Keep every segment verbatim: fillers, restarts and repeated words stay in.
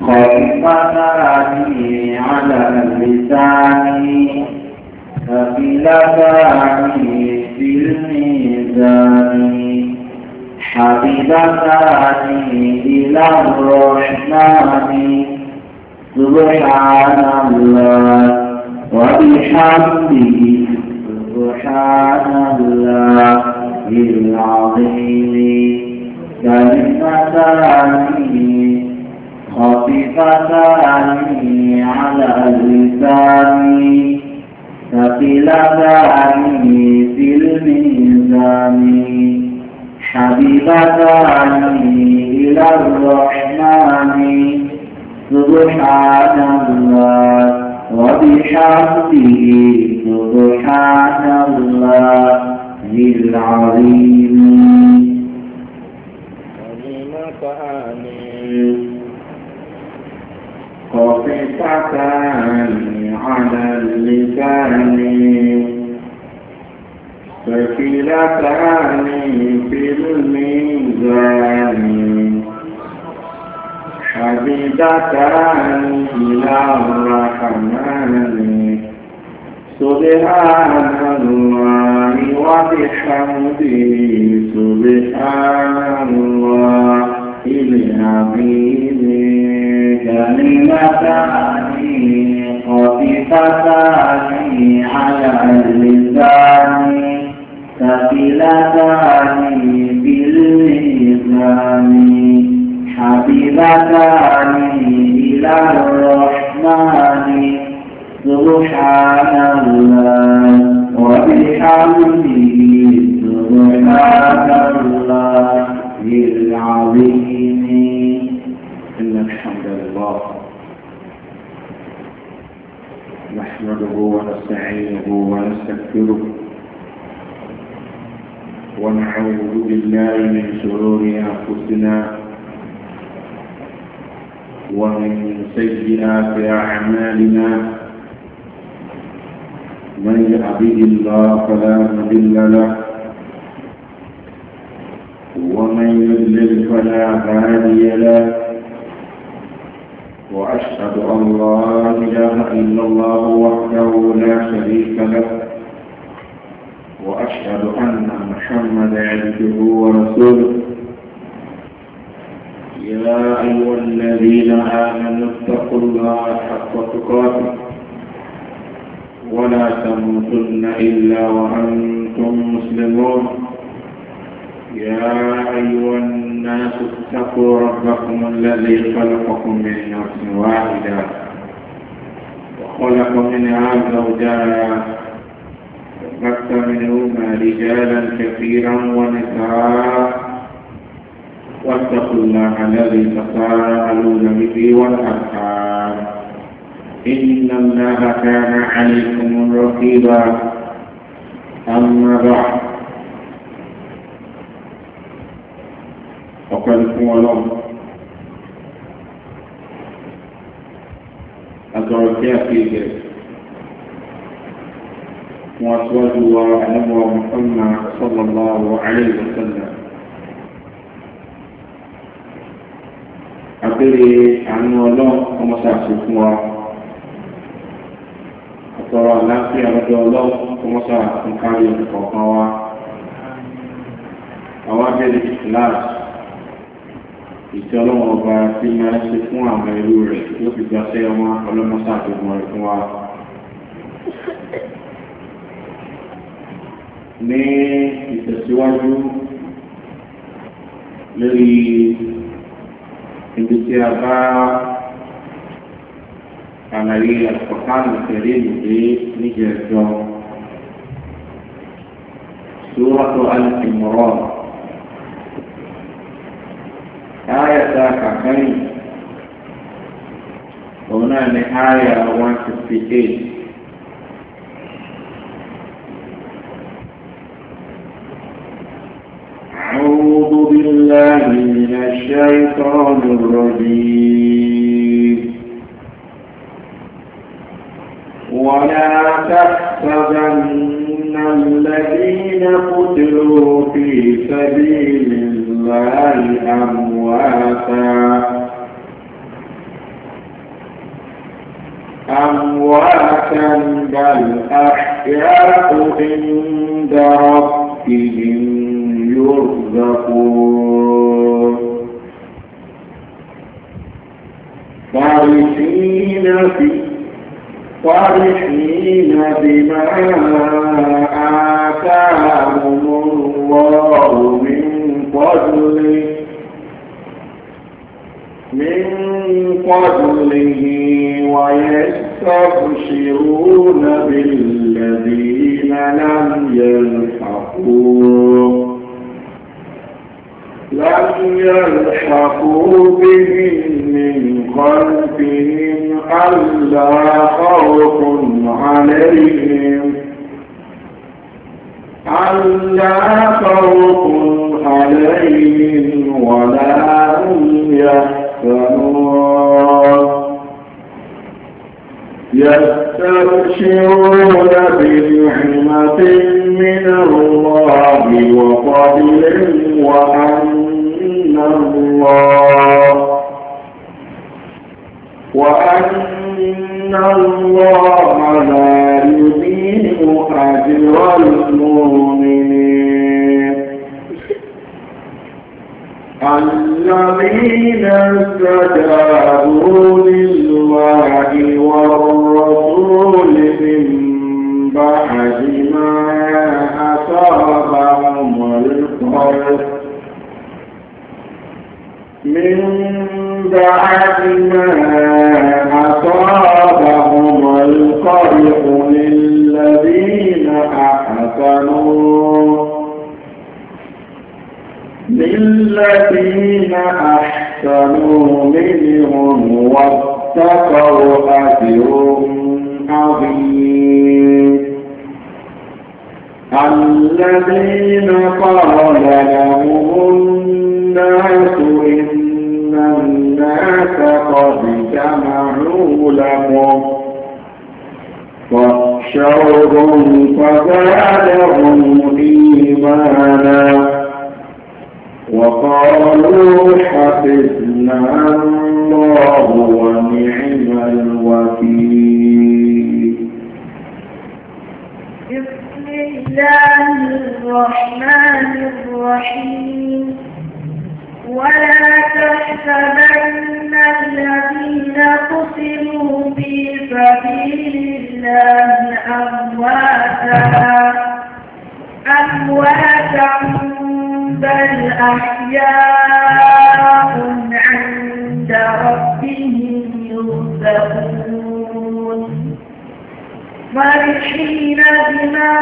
خفيفتان على اللسان ثقيلتان في الميزان حبيبتان إلى الرحمن سبحان الله وبحمده سبحان الله العظيم كلمتان خفيفتان على اللسان ثقيلتان في الميزان حبيبتان إلى الرحمن سبحان الله وبحمده سبحان الله العظيم كلمتان خفيفتان على اللسان ثقيلتان في الميزان حبيبتان إلى الرحمن سبحان الله وبحمده سبحان الله العظيم كلمتان خفيفتان على اللسان ثقيلتان في الميزان حبيبتان إلى الرحمن سبحان الله وبحمده سبحان الله العظيم إن الحمد لله نحمده ونستعينه ونستغفره ونعوذ بالله من شرور أنفسنا ومن سيئات أعمالنا من يهده الله فلا مضل له ومن يضلل فلا هادي له وأشهد أن لا إله إلا الله وحده لا شريك له وأشهد أن محمدا عبده ورسوله يا أيها الذين آمنوا اتقوا الله حق تقاته ولا تموتن إلا وأنتم مسلمون يا أيها الناس اتقوا ربكم الذي خلقكم من نفس واحدة وخلق منها زوجها وبث منهما رجالا كثيرا ونساء واتقوا الله الذي تساءلون به والأرحام إن الله كان عليكم رقيبا أما بعد فقد قال أتركها فيه وأسواجه ونبوة محمد صلى الله عليه وسلم أبري عن الله ومساعدكم أترى نفسي أبدا الله ومساعدكم كاريا بقوة أواجه الإخلاص ìtọ́lọ́wọ́ ọba tí máa ń ṣe fún àwọn ẹrú rẹ̀ tí ó fi gbáṣẹ́ ọmọ ọlọ́mọsá àtògùn rẹ̀ fún wa. Ní ìtẹ̀síwájú lórí ibi tí a bá àlàyé àkọ́kánù tẹ̀lé ìdè níjẹ̀ẹ́jọ́ Suratu Al-Imran. آية كفين هنا آية مئة وخمسة وستين أعوذ بالله من الشيطان الرجيم ولا تحسبن الذين قتلوا في سبيل الله أمواتا بل أحياء عند ربهم يرزقون فرحين في فرحين بما آتاهم الله من فضله من فضله ويستبشرون بالذين لم يلحقوا لم يلحقوا بهم من خلفهم ألا خوف عليهم ألا خوف عليهم ولا هم يحزنون يستبشرون بنعمة من الله وفضل وأن الله وأن الله لا يضيع أجر المؤمنين الذين استجابوا لله والرسول من بعد ما أصابهم القرح من بعد ما أصابهم القرح للذين أحسنوا للذين أحسنوا منهم واتقوا أجر عظيم الذين قال لهم الناس إن الناس قد جمعوا لهم فاخشوهم فزادهم إيمانا وقالوا حسبنا الله ونعم الوكيل. بسم الله الرحمن الرحيم. ولا تحسبن الذين قتلوا في سبيل الله أمواتا أمواتا بل أحياء عند ربهم يرزقون فرحين بما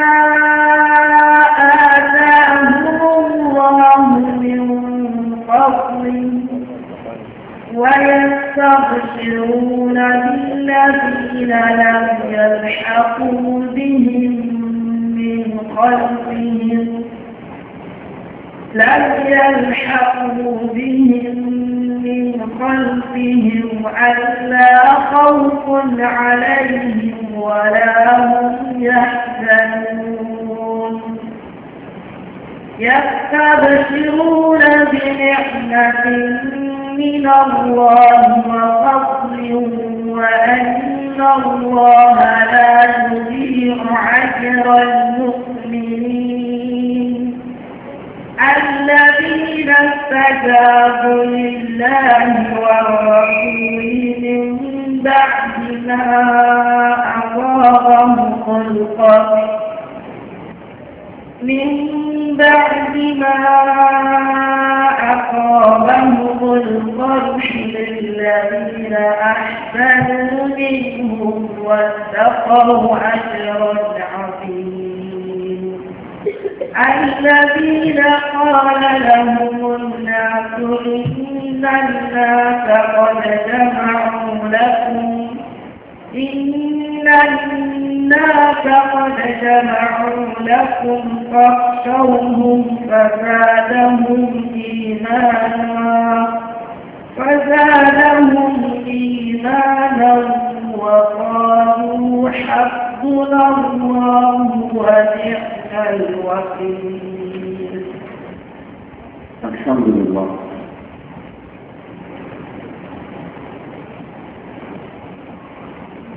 آتاهم الله من فضله ويستبشرون بالذين لم يلحقوا بهم من خلفهم لم يلحقوا بهم من خلفهم ألا خوف عليهم ولا هم يحزنون يستبشرون بنعمة من الله وفضل وأن الله لا يضيع أجر المؤمنين الذين استجابوا لله والرسول من بعد ما أصابهم القرح من بعد ما أصابهم القرح للذين أحسنوا منهم واتقوا أجرا عظيما الذين قال لهم الناس إن الناس قد جمعوا لكم إن الناس قد جمعوا لكم فاخشوهم فزادهم إيمانا فزادهم إيمانا وقالوا حسبنا الله ونعم الوكيل. الحمد لله.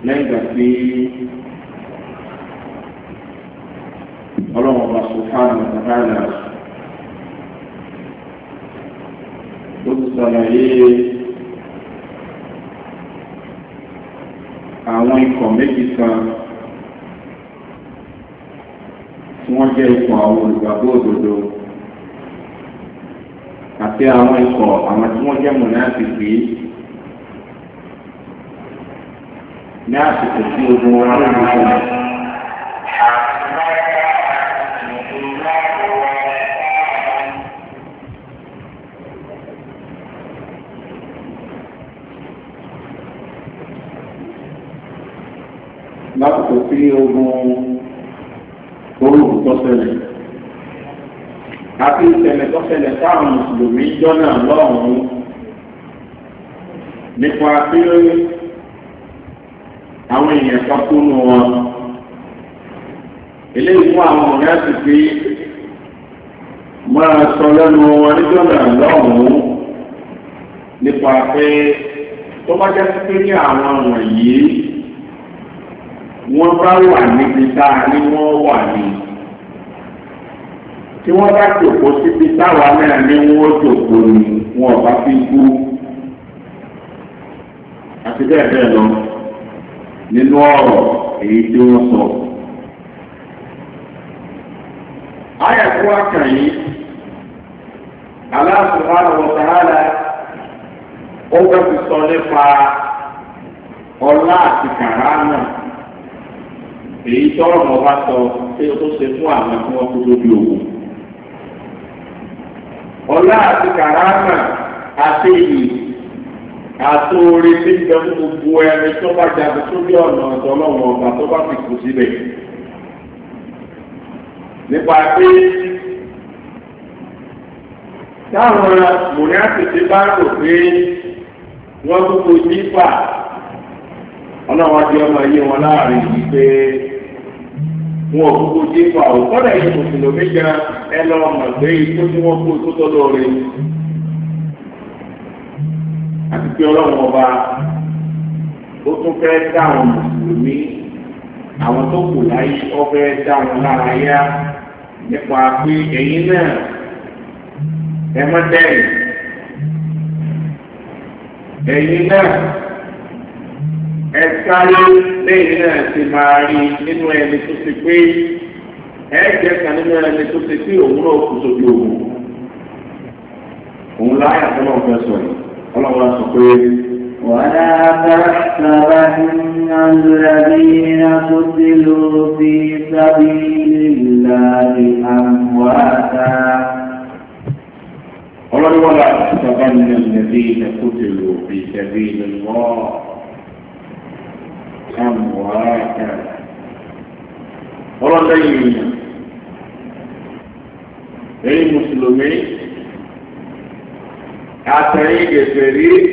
lẹ́yìn ìgbà tí ọlọ́run ọba subhanahu wa ta'ala ó ti ṣàlàyé àwọn ikọ̀ méjì kan tí wọ́n jẹ́ ikọ̀ àwọn olùgbàgbọ́ òdodo àti àwọn ikọ̀ àwọn tí wọ́n jẹ́ mùnáfíkí ní àsìkò tí ogun wọn ló ń ṣẹlẹ̀. lásìkò tí ogun orúkú tó ṣẹlẹ̀ àti ìṣẹ̀lẹ̀ tó ṣẹlẹ̀ táwọn mùsùlùmí jọ́nà lọ́hùn-ún nípa pé àwọn èèyàn kan kú nù wọn eléyìí fún àwọn ọ̀rẹ́ àti pé máa sọ lẹ́nu wọn níjọ́nà lọ́hùn-ún nípa pé tó bá jẹ́ pé ní àwọn wọ̀nyí wọ́n bá wà níbi tá a ní wọ́n wà ní tí wọ́n bá jòkó síbi táwa náà ní wọ́n jòkó ní wọn bá fi kú àti bẹ́ẹ̀ bẹ́ẹ̀ lọ nínú ọ̀rọ̀ èyí tí wọ́n sọ. Ayàtú àkànyí Allah subhanahu wa ta'ala ó bẹ́ fi sọ nípa ọlá àti kàrámà èyí tọ́rọ̀ mọ́ bá sọ pé ó tó ṣe fún àwọn tí wọ́n kú lójú ogun. ọlá àti kàrámà àti ìyì àti orí tí ń bẹ fún gbogbo ẹni tó bá jagun sórí ọ̀nà ọ̀dọ́lọ́wọ́ ọba tó bá fi kù síbẹ̀. nípa pé táwọn mùnàfíkí bá rò pé wọ́n gbogbo nípa ọlọ́wọ́n di ọmọ yé wọn láàrin yìí pé wọn ò gbogbo nípa ò kọ́dà yìí mùsùlùmí gan ẹ lọ́ọ́ mọ̀ pé ikú tí wọ́n kú tó tọ́ lóore àti pé ọlọ́wọ́n ọba ó tún fẹ́ dá àwọn mùsùlùmí àwọn tó kù láyé ó fẹ́ dá wọn lára yá nípa pé ẹ̀yin náà ẹ má dẹ́yìn ẹ̀yin náà ẹ sáré lẹ́yìn náà ti máa rí nínú ẹni tó ti pé ẹ jẹ́ kan nínú ẹni tó ti pé òun náà kù sójú òun òun láyà tó náà fẹ́ sọ yìí ọlọ́run sọ pé. ولا تحسبن الذين قتلوا في سبيل الله أمواتا قال ولا تحسبن الذين قتلوا في سبيل الله أمواتا قال لين أي مسلمين أتريد فريق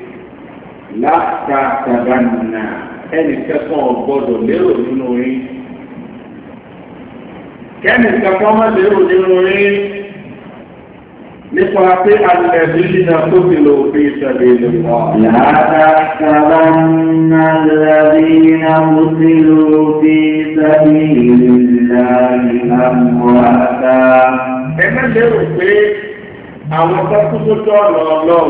látàkàbánà ẹnì kẹ́kọ̀ọ́ gbọ́dọ̀ lérò nínú yín kẹ́nì kẹ́kọ̀ọ́ má lérò nínú yín nípa pé alẹ́bí náà tó ti lò fi ìṣẹ̀lẹ̀ ìlú wọn. látàkàbánà alẹ́bí náà tó ti lò fi ìṣẹ̀lẹ̀ ìlú àmúwàtà. ẹ má lérò pé àwọn tó kú sójú ọ̀nà ọlọ́run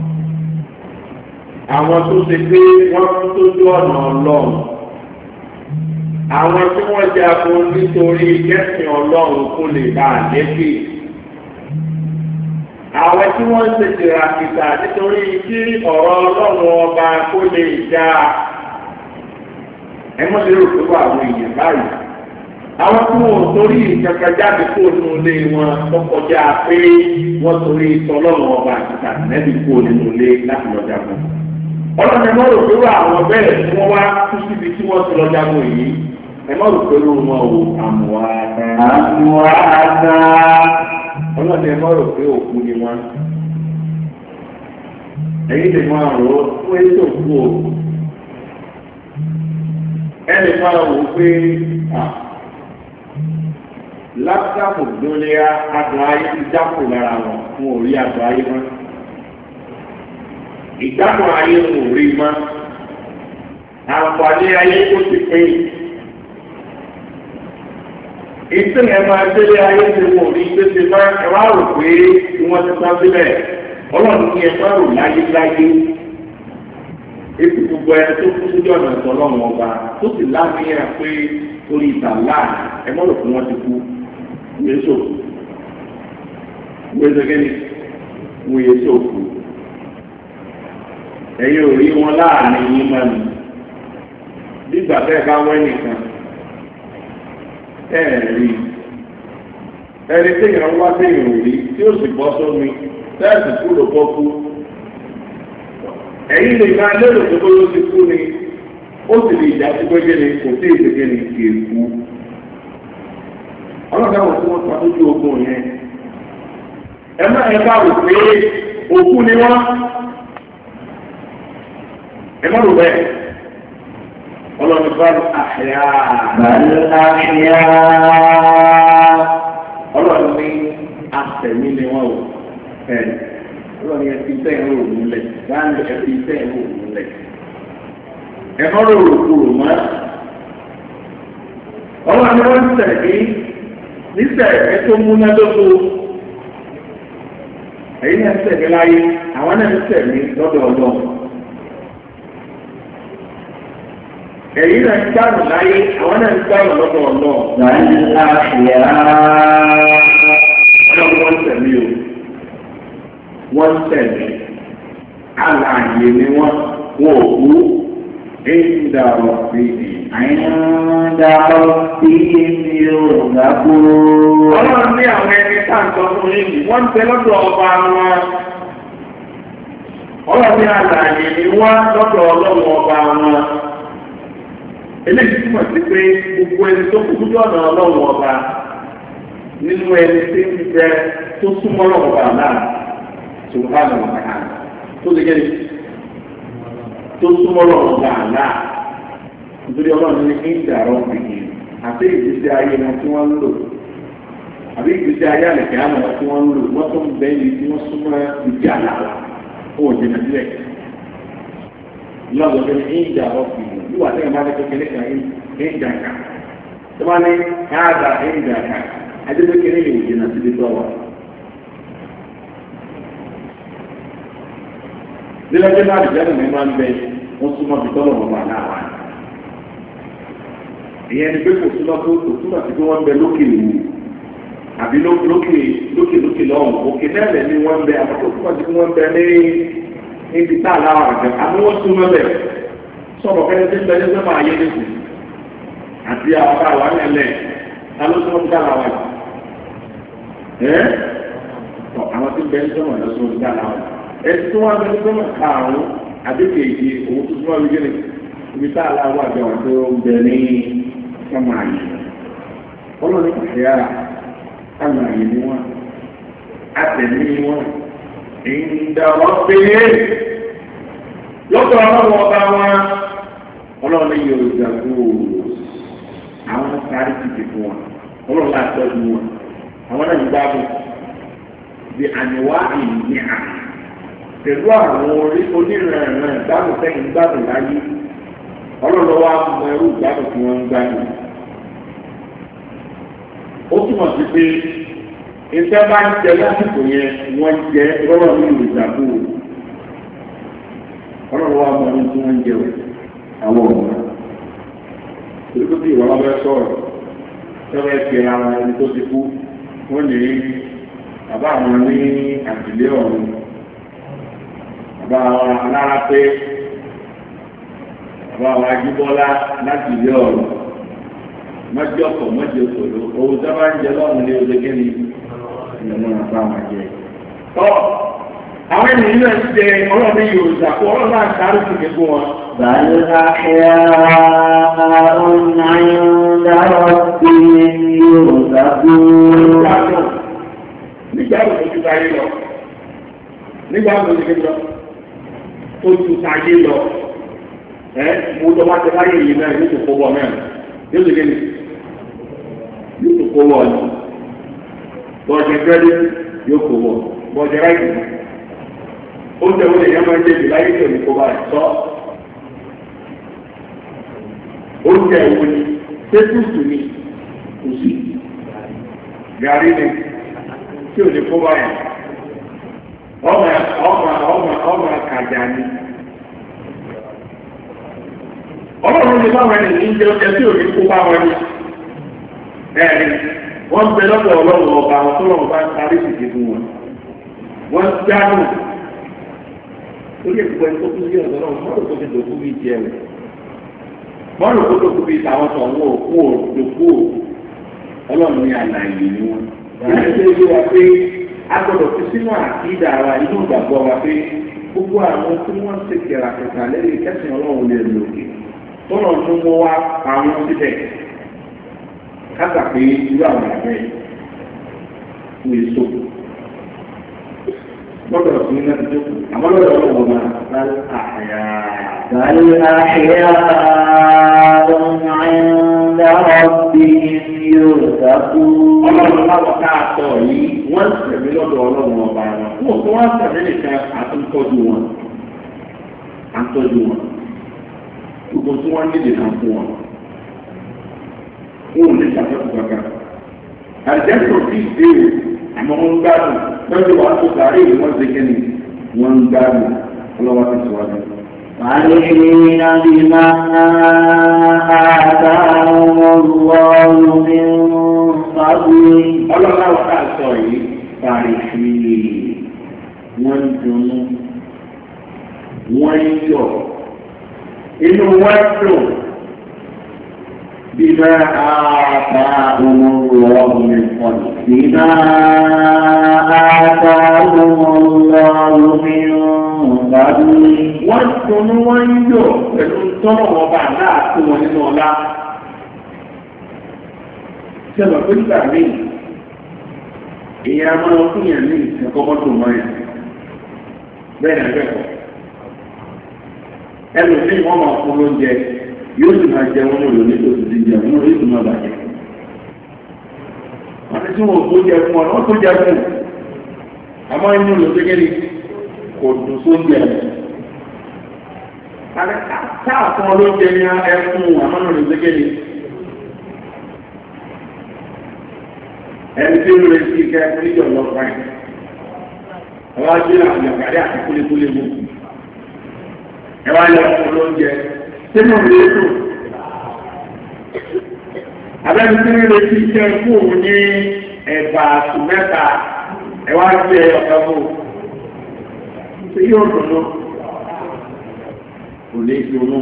àwọn tó ṣe pé wọ́n tún tójú ọ̀nà ọlọ́run àwọn tí wọ́n jagun nítorí kẹ́sìn ọlọ́run kó lè bá àdẹ́bì àwọn tí wọ́n ń ṣe tìràkìtà nítorí kí ọ̀rọ̀ ọlọ́run ọba kó lè já ẹ mọ́ lérò pé wà àwọn èèyàn báyìí àwọn tí wọ́n torí ìkankan jáde kó nínú ilé wọn tó kọjá pé wọ́n torí tọ́lọ́run ọba àti tàbí kó nínú ilé láti lọ jagun. ọlọ́run ẹ má rò pé wà àwọn bẹ́ẹ̀ tí wọ́n wá kú síbi tí wọ́n ti lọ jagun yìí ẹ má rò pé wọn ò àmúwáta. àmúwáta. ọlọ́run ẹ má rò pé òkú ni wọ́n. ẹ̀yin lè máa rò ó fún ètò òkú o. ẹ lè máa rò ó pé lápútàpù lórí adùn ayé ti jápò lára wọn fún orí adùn ayé wọn. ìdáhùn ayé ń rí mọ́ àǹfààní ayé tó ti pín. ìtàn ẹ̀ máa délé ayé ti wò ní gbèsè máa ẹ wá rò pé wọ́n ti sá sílẹ̀ ọlọ́run ní ẹ máa rò láyé láyé. ètò gbogbo ẹ tó kú sójú ọ̀nà ìtọ́lọ́run ọba tó sì láàmìíràn pé torí ìtàlá ẹ mọ́ rò pé wọ́n ti kú yéṣò gbèsèkéni wọ́n yéṣò kú. ẹ̀yin ò rí wọn láàrin yín mọ́ ni bí ìgbà bẹ́ẹ̀ bá wẹ́ nìkan ẹ̀ẹ̀rí ẹni tí ìyàn wá sí ìròrí tí ó sì bọ́ sómi tẹ́ẹ̀sì kú ló bọ́ kú ẹ̀yìn lè máa lérò tó bó ló ti kú ni ó sì lè jà sí pé kíni kò sí ìdíje ni kì í kú ọlọ́dà wọn tí wọ́n pa lójú ogun yẹn ẹ má ẹ bá rò pé òkú ni wọ́n ẹ má rò bẹ́ẹ̀. ọlọ́run bá àṣẹyà àṣẹyà ọlọ́run ní àtẹ̀mí ni wọ́n wò ẹ̀ ọlọ́run yẹn fi sẹ́yìn rò múlẹ̀ báyìí ẹ̀ fi sẹ́yìn rò múlẹ̀ ẹ̀ mọ́ rò rò kúrò mọ́ ọlọ́run ni wọ́n ń tẹ̀lé níṣẹ́ ẹ̀ tó múnádóko ẹ̀yin náà ń tẹ̀lé láyé àwọn náà ń tẹ̀lé lọ́dọ̀ ọlọ́run. ẹ̀yin náà ń gbàrún láyé àwọn náà ń gbàrún lọ́dọ̀ ọ̀nà. Láyé àṣìyá. Ọlọ́run wọ́n tẹ̀lé o. Wọ́n tẹ̀lé. Alààyè ni wọ́n. Wọ́n ò kú. Ẹ̀yìndà ọ̀sìn ni. Ẹ̀yìndà ọ̀sìn ni ò gbàgbó. Ọlọ́run ní àwọn ẹni táǹtọ́ fún yìí. Wọ́n ń tẹ lọ́dọ̀ ọba wọn. Ọlọ́run ní alààyè ni wọ́n lọ́dọ̀ ọlọ́run ọba wọn. eléyìí túmọ̀ sí pé gbogbo ẹni tó kú lójú ọ̀nà ọlọ́run ọba nínú ẹni tí ń bẹ tó súnmọ́ ọlọ́run ọba náà ṣùgbọ́n àwọn ọ̀gá tó lè gẹ́ni tó súnmọ́ ọlọ́run ọba náà nítorí ọlọ́run ní kí ń dàrọ́ gbìyànjú àti ìgbésí ayé wọn tí wọ́n ń lò àbí ìgbésí ayé àlẹ̀kẹ́ àmọ́ tí wọ́n ń lò wọ́n tó ń bẹ́ ní tí wọ́n súnmọ́ ìdí àlàwà fún òjìnà sílẹ̀ lọ́dọ̀ tó ní ìjà ọ̀fìn yíwà tí wọ́n bá ní kékeré kan ìjà kan tó bá ní káàdà ìjà kan adébékeré yìí òjìnà síbi tó wà. nílẹ̀ náà ìjẹ́nu mi máa ń bẹ wọ́n súnmọ́ bí tọ́lọ̀ wọn wà náà wà. ìyẹn ni pé kò súnmọ́ tó kò súnmọ́ sí pé wọ́n bẹ lókè òwú àbí lókè lókè lókè lọ́wọ́ òkè náà lẹ̀ ní wọ́n bẹ àbúkò súnmọ́ sí pé wọ́n bẹ ní níbi tá a láwà àjẹ àmì wọ́n súnmọ́ bẹ̀ sọ̀rọ̀ fẹ́ẹ́ tí ń bẹ ní sọ́mọ́ ayé nìkú àti àwọn bá wà nílẹ̀ ta ló súnmọ́ bí tá a láwà jù ẹ́ tọ́ àwọn tí ń bẹ ní sọ́mọ́ ẹ̀ lọ́sọ́mọ́ bí tá a láwà jù ẹ̀ tí wọ́n bẹ ní sọ́mọ́ karùn-ún àdékèjì òun tó súnmọ́ bí gẹ́nì ibi tá a láwà jù àwọn tó ń bẹ ní sọ́mọ́ ayé ọlọ́run kàṣẹ́yàrá àwọn àyè ni wọ́n àtẹ̀mí wọn ìdàwọ́ pé lọ́tọ̀ ọlọ́run ọba wọn ọlọ́run ní yorùbá gbòòrò àwọn sáré títí fún wọn ọlọ́run láti tọ́jú wọn àwọn náà ń gbádùn bí àníwá ìní àná pẹ̀lú àwọn orí onírànràn ìgbádùn sẹ́yìn gbádùn láyé ọlọ́run wa mọ ẹrú ìgbádùn tí wọ́n ń gbádùn. ó túmọ̀ sí pé ìfẹ́ bá ń jẹ lásìkò yẹn wọ́n jẹ rọ́rọ̀ ní ìrìnàgbò ọlọ́run wa mọ̀ ní tí wọ́n ń jẹ àwọn ọ̀nà torí tó bí ìwà wọn bẹ sọ̀rọ̀ tẹ́lẹ̀ fi ara ẹni tó ti kú wọ́n lè bàbá àwọn ní àtìlé ọ̀run bàbá àwọn alára pé bàbá àwọn ajíbọ́lá láti ilé ọ̀run mọ́jọ́ ọ̀pọ̀ mọ́jọ́ òṣòro owó tó bá ń jẹ lọ́run ní oṣù kẹ́ni ìlànà àbá wọn jẹ. tọ́ àwọn ènìyàn náà ti jẹ ọlọ́run yóò ṣàkó ọlọ́run náà sáré sí gbogbo wọn. bàálà ẹ̀yà ọ̀nà ìdáwọ̀ sí yóò ṣàkó. nígbà wo lójú táyé lọ nígbà wo lójú lọ ojú táyé lọ ẹ mo lọ wá tẹ láyé yìí náà yóò tó kó wọ mẹ́rin yóò tó kéde yóò tó kó wọ ni bọ́ọ̀jẹ̀ kẹ́lẹ́ yóò kó wọ bọ́ọ̀jẹ̀ ráìtì ó tẹ̀ wọ́n lè yá máa ń débi láyé tó ní kó bá rẹ̀ sọ oúnjẹ ìwé ni tẹ́tùtù ni kò sí gàrí ni tí ò ní kó báyìí ọmọ ọmọ ọmọ ọmọ kàjà ni ọlọ́run ní báwọn ẹni ní jẹ oúnjẹ tí ò ní kó bá wọn ni ẹ̀rí wọ́n ń bẹ lọ́dọ̀ ọlọ́run ọba àwọn tó lọ́run bá ń parí ìdí fún wọn wọ́n ń dáhùn torí èkó ẹni tó kú sí ọ̀dọ́ náà mọ́tò tó ti dòkú bíi jẹ rẹ̀ mọ́tò tó dòkú bíi tàwọn tó wọ́n òkú òdòkú ọlọ́run ní àlàyé ni wọn. ìyá tó yé wa pé a gbọ́dọ̀ fi sínú àkídà wa inú ìgbàgbọ́ wa pé gbogbo àwọn tí wọ́n ń ṣe kẹràkẹtà lẹ́yìn kẹsàn-án ọlọ́run lè lòkè tọ́lọ̀ tó mọ́ wá àwọn síbẹ̀ kátà pé irú àwọn ẹ̀fẹ́ fún èso gbọ́dọ̀ sí iná tó kù àmọ́ lọ́dọ̀ ọlọ́wọ́ máa bá àyà. بل أحياء عند ربهم يرزقون. ọlọ́run láwọn káàtọ̀ yìí wọ́n sẹ̀mí lọ́dọ̀ ọlọ́run ọba wọn fún òkú wọn sẹ̀mí nìkan àtúntọ́jú wọn àtúntọ́jú wọn gbogbo tí wọ́n nílè náà fún wọn wọn ò ní ṣàtọ́kù kankan àjẹsọ̀ sí ìbéèrè àmọ́ wọn ń gbádùn lọ́jọ́ wàá tó sàárè ìlú wọn ṣe kẹ́ni wọn ń gbádùn ọlọ́wọ́ ti sọ̀rọ̀ فرحين بما آتاهم الله من فضله. ọlọ́lá wa ká sọ yìí fàrífì wọ́n dùnú wọ́n yọ̀ inú wọn dùn bíbá آتاهم الله من فضله. بما آتاهم الله من فضله. wọ́n tún wọ́n ń yọ̀ pẹ̀lú tọ́nà ọba láàkó wọn nínú ọlá. Ṣẹ́bà pé nígbà míì, èèyàn máa fún yàn ní ìṣẹ́kọ́kọ́tò mọ́ yàn. Bẹ́ẹ̀ ni ẹgbẹ́kọ̀. Ẹlòmíì wọ́n máa fún lóúnjẹ, yóò sì máa jẹ wọn lòlò nítòsí ti jẹ wọn lórí ìtumọ̀ bàjẹ́. Wọ́n ti tún wọn tó jẹ fún ọ, wọ́n tó jẹ fún. Àmọ́ inú ló gbégé ni kò dùn sóúnjẹ. Táà fún olóúnjẹ ní ẹkùn àmọ́nà ló gbégé ni. Ẹni tí ó rẹ̀ sí ìkẹ́ ẹkùn níjọ lọ fáìn. Ẹwà jẹ́ àwọn ìyàgbàdé àti kúlékúlé mú. Ẹwà lọ fún olóúnjẹ. Sínú rẹ̀ tó. Abẹ́ni tí ó rẹ̀ sí ìkẹ́ ẹkùn ní ẹ̀bà àtù mẹ́ta. Ẹwà jẹ́ ọ̀pẹ́ mú. Ṣé yóò dùnú? Kò lè dùnú.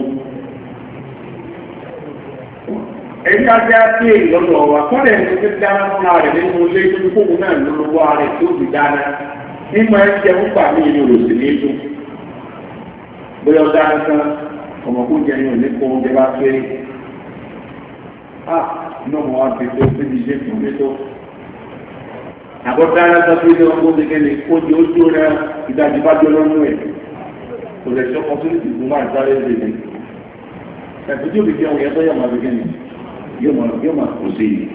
Ẹni á jẹ́ pé ìlọ́dọ̀ wa kọ́lẹ̀ ní ti dáná fún ara rẹ̀ nínú ilé tó kókò náà lólówó ara rẹ̀ tó ti dáná. Nígbà ń jẹ fún pàmì ìlú òsì ní ètò. Bóyá ọ̀dá nìkan ọmọkùn jẹ ní òní kó oúnjẹ bá pé. Ah, iná mo wá fi tó síbi ìṣe fún mi tó. Àbọ̀dára sọ pé ọmọ oúnjẹ kẹ́lẹ̀ oúnjẹ ojú rẹ̀ ìdájí bá jọ lọ́nú ẹ̀. Kò lè ṣe opportunity fún máa sáré lè. Ẹ̀fọ́ tí ó fi jẹun yẹn tó yẹ máa fi kẹ́lẹ̀ yóò máa yóò máa kò sí i.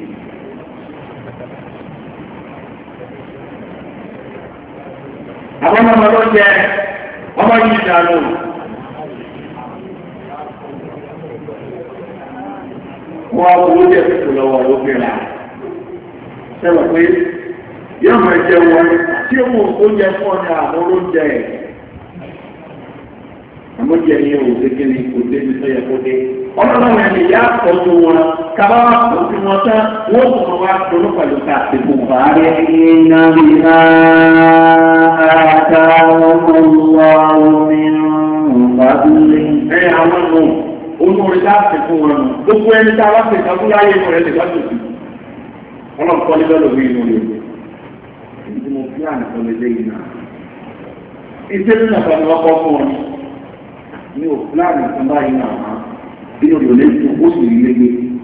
Àwọn ọmọ ló jẹ ọmọ yìí dànù. Wọ́n á wọ́n jẹ́ pípò lọ́wọ́ ló fi rà. Sẹ́wọ̀n pé yóò máa jẹ wọn tí ó mú oúnjẹ fún ọ̀nà àwọn oúnjẹ ẹ̀. Àmọ́ jẹ ní òde kíni òde ní sọ́yẹ kó dé. Ọlọ́run ẹni yá tọ́jú wọn kábà wà tọ́jú wọn tán wọ́n tún wọn wá tọ́jú pẹ̀lú ká àtẹ̀kù. Fàárí iná bí máa àtàwọn ọlọ́run mìíràn fàdúlé. Ẹ àwọn ọmọ olórí láti fún wọn nù. Gbogbo ẹni tá a bá fẹ̀ka fún láyé ìmọ̀ rẹ̀ lè bá tòsí. Ọlọ́run kọ́ níbẹ̀ lórí inú rẹ̀. Èyí tí mo fi àná kan lé lẹ́yìn náà. Ìṣe nínú ọ̀sán ni wọ́n kọ́ fún wọn. Ní òfúláàní kan báyìí náà máa. Bí o lò lẹ́yìn tó sì rí lége.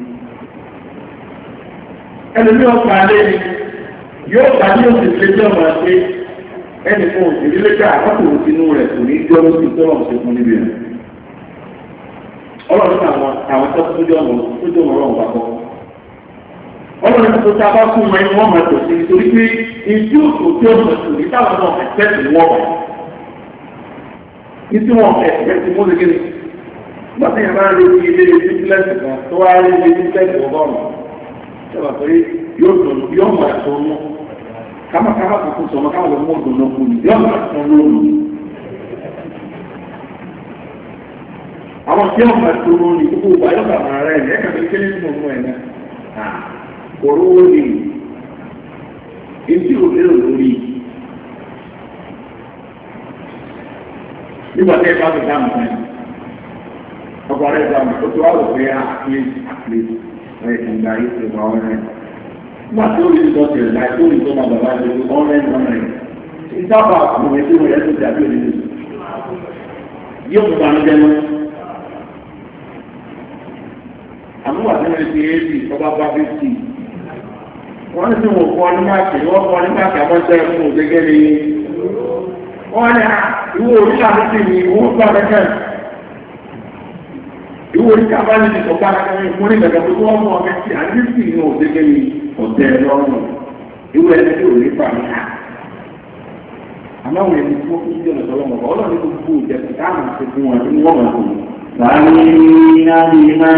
Ẹni tí wọ́n pa lé ni yóò bá ní òsì lé jẹ́ ọmọ ṣe ẹnì kan òsì rí lége àkọ́kọ́ òsínú rẹ̀ kò ní jọ́ lóṣù tó wọ́n ṣe fún níbi rẹ̀. Ọlọ́run àwọn àwọn tó tó jọ ọ̀rọ̀ tó jọ ọ̀rọ̀ ọ̀gbà kọ́. Ọlọ́run tó tá a bá fún wọn wọ́n máa tò sí nítorí pé ìdí òkú tí ó mọ̀ sí ní táwọn náà ẹ̀fẹ́ sí wọ́n wà. Ìdí wọn ẹ̀fẹ́ sí wọ́n lè gé Bọ́sẹ̀ yẹn máa ń lè fi ilé bísílẹ̀sì kan tó wá rí ilé bísílẹ̀sì ọgọ́rùn-ún. Ṣé pé yóò máa tó mú? Kámákámá kò tún sọ̀rọ̀ káwọn ọmọ òdùnnú kù ní yóò máa tó lónìí. Àwọn tí wọ́n máa tó lónìí gbogbo ìgbà yóò bàbá rẹ̀ ẹ̀ ẹ̀ka tó kéré nínú ọmọ ẹ̀ náà. Kòró ni etí ò lérò lórí. Nígbà tí ẹ bá ti dáhùn fún ẹ. Ọkọ̀ rẹ̀ gbà mọ̀ tó tó wà lọ pé àpilé àpilé ẹ̀ ìgbà yìí ti wà ọ̀rẹ́. Nígbà tí ó lè tọ́ sí ẹ̀ láì tó lè tọ́ máa bàbá rẹ̀ ọ̀rẹ́ ọ̀rẹ́. Ìjábọ̀ àkùnrin tí wọ́n yẹ tó dàbí òní lè. Yóò tó bá ń jẹ́ mọ́. Àmúwà tí wọ́n ti é sí ọba bá fi sí. Wọ́n ní tí wọ́n kọ́ ní máàkì, wọ́n kọ́ ní máàkì àmọ́jẹ́ fún òṣèké ni. Wọ́n ní ìwé oríṣàlùsì ni wọ́n gbà mẹ́kẹ́. Ìwé oríkà bá ní ìtọ́gbà kẹrin fún ní ìgbàgbọ́ tó wọ́n mú ọmọ ẹ̀sìn àdísì ní òṣèké ní ọ̀tẹ̀ lọ́rùn. Ìwé ẹni tí ò ní pàmì á. Àmọ́ àwọn ẹni tí wọ́n kú sí ọ̀nà tọ́lọ́mọ̀ ọlọ́run ní gbogbo ìjẹ̀sìn káàmù ti fún wọn ní wọ́n máa kò ní. فَإِنَّ بِمَا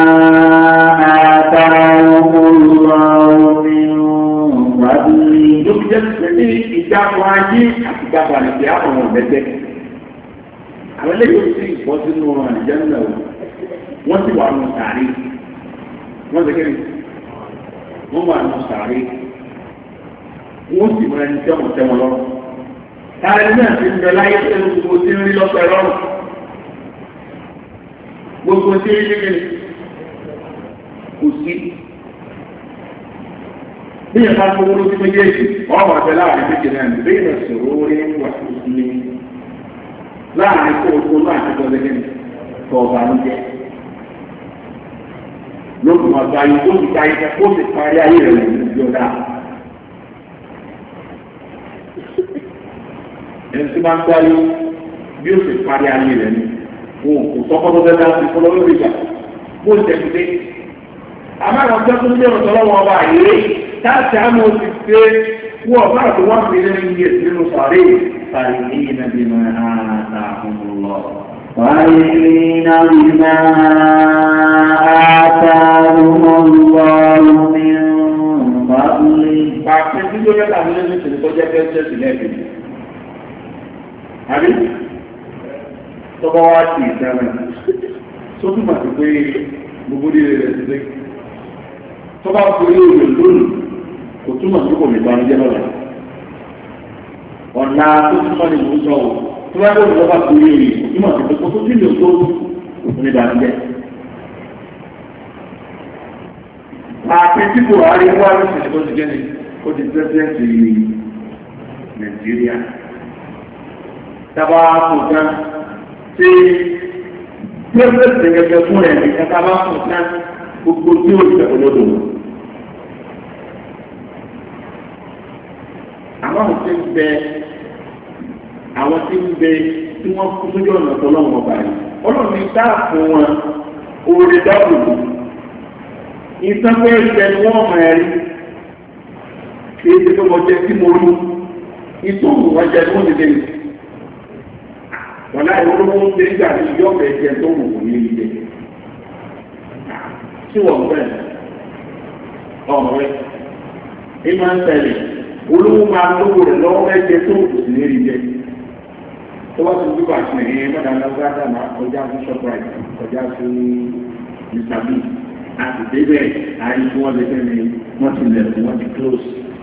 آتَاهُمُ اللَّهُ مِنْ فَضْلِهِ. Ló fi jẹ́ pé ní ìjábọ̀ ayé àti ìjábọ̀ àlejò àwọn ọmọ ọ̀bẹ̀tẹ̀. Àwọn eléyìí sì bọ́ sínú àlejò náà wọ́n sì wà nù sàárè. Wọ́n ti kéde. Wọ́n wà nù sàárè. Wọ́n sì mọ ẹni tí ọmọ tẹ́ wọn lọ́rùn. Táyà náà ti ń bẹ láyé pẹ̀lú gbogbo tí ń rí lọ́sẹ̀ lọ́rùn. Gbogbo tí ń rí kékeré kò sí. Bí ẹ̀ka tó wọ́n ló ti méjèèjì, ọ̀rọ̀ àti láàrin méjì náà ní bí ìrìn sọ̀rọ̀ orí wà ní láàrin kó o tó láti tọ́ lẹ́gẹ́ tó ọba ń jẹ́. Lókùn àgbà yìí kó ti ta iṣẹ́ kó ti parí ayé rẹ̀ lẹ́yìn ìjọba. Ẹni tí máa ń gbáyé bí ó sì parí ayé rẹ̀ ni wọn kò sọ́kọ́ tó dáa sí fọlọ́ lórí ìgbà bó ń tẹ̀sí dé. Àmọ́ àwọn tó tún ní ọ̀sán lọ́wọ́ ọba àyè táàtì àmọ́ ti ṣe wọ́n ọ̀gá àti wọ́n fi lé ní iye nínú sàárè فَإِنَّ بِمَا آتَاهُمُ اللَّهُ فَإِنَّ بِمَا آتَاهُمُ اللَّهُ مِنْ فَضْلِهِ. Pàṣẹ tí ó yẹ láti lé ní ìṣẹ̀lẹ̀ tó jẹ́ fẹ́ ṣẹ́ sílẹ̀ bí. Àbí? Tọ́kọ́ wá sí ìdáná. Sótú màtí pé gbogbo líle rẹ̀ ti dé. Tọ́kọ́ wá pẹ̀lú òye lónìí, kò túmọ̀ sí kò lè bá ní jẹ́ lọ́la. Ọ̀nà tó túmọ̀ ní ìlú sọ ò. Tí wọ́n bá lọ́wọ́ bá pẹ̀lú òye, kò túmọ̀ sí pé kò tó sílẹ̀ tó kò ní bá ní jẹ́. Àti tí kò rárí wá ní ìṣẹ̀lẹ̀ tó ti jẹ́ ni, ó di pẹ́sidẹ́ntì Nàìjíríà. Tábà kò tán tí pẹ́sidẹ́ntì gẹ́gẹ́ fún ẹ̀ ní tábà kò tán gbogbo tí ó ṣe olódò. Àwọn tí ń bẹ àwọn tí ń bẹ tí wọ́n kú sójú ọ̀nà tó lọ́wọ́ ọba yìí. Ọlọ́run ní dáà fún wọn oore dábòbò. Ìsọ́pẹ́ ìṣẹ́ ni wọ́n mọ̀ ẹ̀rí. Kì í ṣe tó wọ́n jẹ sí mo rú. Ìtòhùn wọn jẹ tó ti dé. Wọ́n láì wọ́n ló ń gbé nígbà tí ìjọba ẹ̀jẹ̀ tó wù ní ilé. Tí wọ́n bẹ̀rẹ̀ ọmọ rẹ̀ ní máa ń tẹ̀lé olówó máa lówó rẹ̀ lọ́wọ́ ẹ̀jẹ̀ tó wù sí ní ilé. Tó wá sí gbígbà sí ẹ̀yìn mọ́dà lọ́gbàdà máa kọjá sí Shoprite, kọjá sí Mister B. Àti débẹ̀ àyè tí wọ́n lè fẹ́ mi wọ́n ti lẹ̀ wọ́n ti close.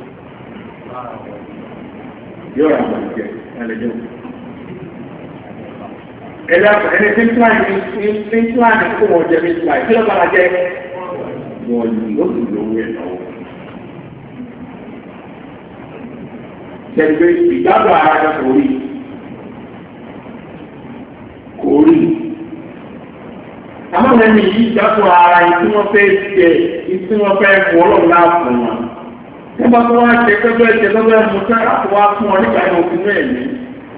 Yóò rà wọ́n jẹ́ ẹlẹ́jọ́. Ẹ̀dá ẹni tí ń plan ní ń plan ní kó wọ́n jẹ́ mi plan kí ló bá la jẹ́ wọ́n yìí ó sì lówó ẹ̀ lọ́wọ́. Ṣẹ̀gbẹ́ ìgbàgbọ́ ara rẹ̀ kò rí kò rí. Àmọ́ ẹni yìí jápọ̀ ara ìtí wọ́n fẹ́ jẹ ìtí wọ́n fẹ́ fún ọlọ́run láàfún wọn. Wọ́n bá tó wá jẹ pẹ́pẹ́ jẹ lọ́wọ́ mú ká láti wá fún ọ nígbà yẹn òfin náà ní.